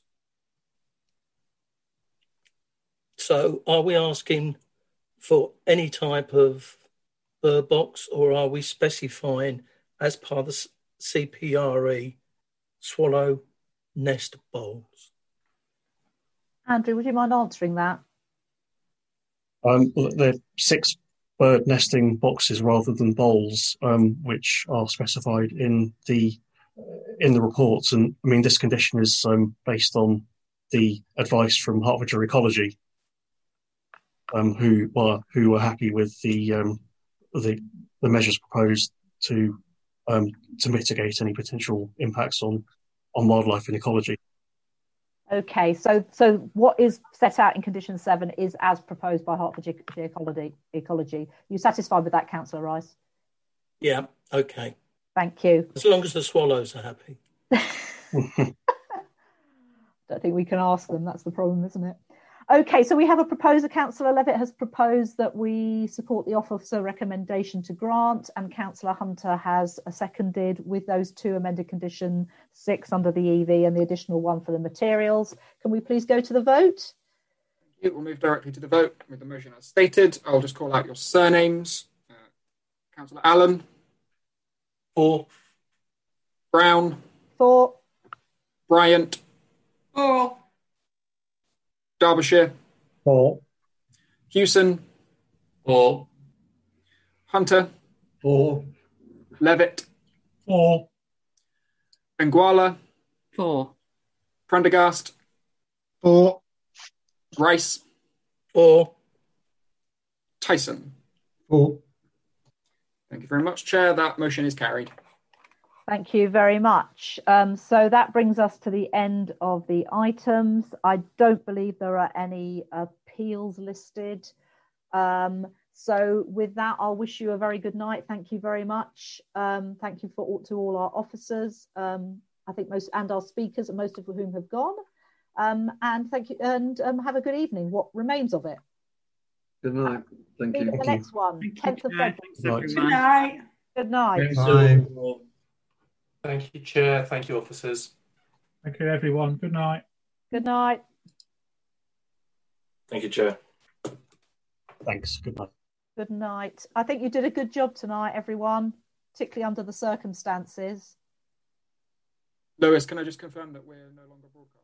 So are we asking for any type of bird box, or are we specifying as part of the C P R E swallow nest bowls? Andrew, would you mind answering that? Um, well, they're six bird nesting boxes rather than bowls, um, which are specified in the in the reports. And I mean, this condition is um, based on the advice from Hertfordshire Ecology, um, who are who are happy with the um, the the measures proposed to um, to mitigate any potential impacts on on wildlife and ecology. Okay, so so what is set out in condition seven is as proposed by Hertfordshire Ecology. Ecology. You satisfied with that, Councillor Rice? Yeah, okay. Thank you. As long as the swallows are happy. Don't think we can ask them. That's the problem, isn't it? Okay, so we have a proposer. Councillor Levitt has proposed that we support the officer recommendation to grant, and Councillor Hunter has seconded with those two amended condition six under the E V and the additional one for the materials. Can we please go to the vote? We'll move directly to the vote with the motion as stated. I'll just call out your surnames. Uh, Councillor Allen. Four. Brown. Four. Bryant. Four. Derbyshire. Four. Hewson. Four. Hunter. Four. Levitt. Four. Anguala. Four. Prendergast. Four. Rice. Four. Tyson. Four. Thank you very much, Chair. That motion is carried. Thank you very much. Um, so that brings us to the end of the items. I don't believe there are any appeals listed. Um, so with that, I'll wish you a very good night. Thank you very much. Um, thank you for all, to all our officers. Um, I think most and our speakers, most of whom have gone. Um, and thank you, and um, have a good evening. What remains of it? Good night. Thank you. See you at the next one, tenth of February. Good night. Good night. Bye. Thank you, Chair. Thank you, officers. Thank you, everyone. Good night. Good night. Thank you, Chair. Thanks. Good night. Good night. I think you did a good job tonight, everyone, particularly under the circumstances. Lewis, can I just confirm that we're no longer broadcasting?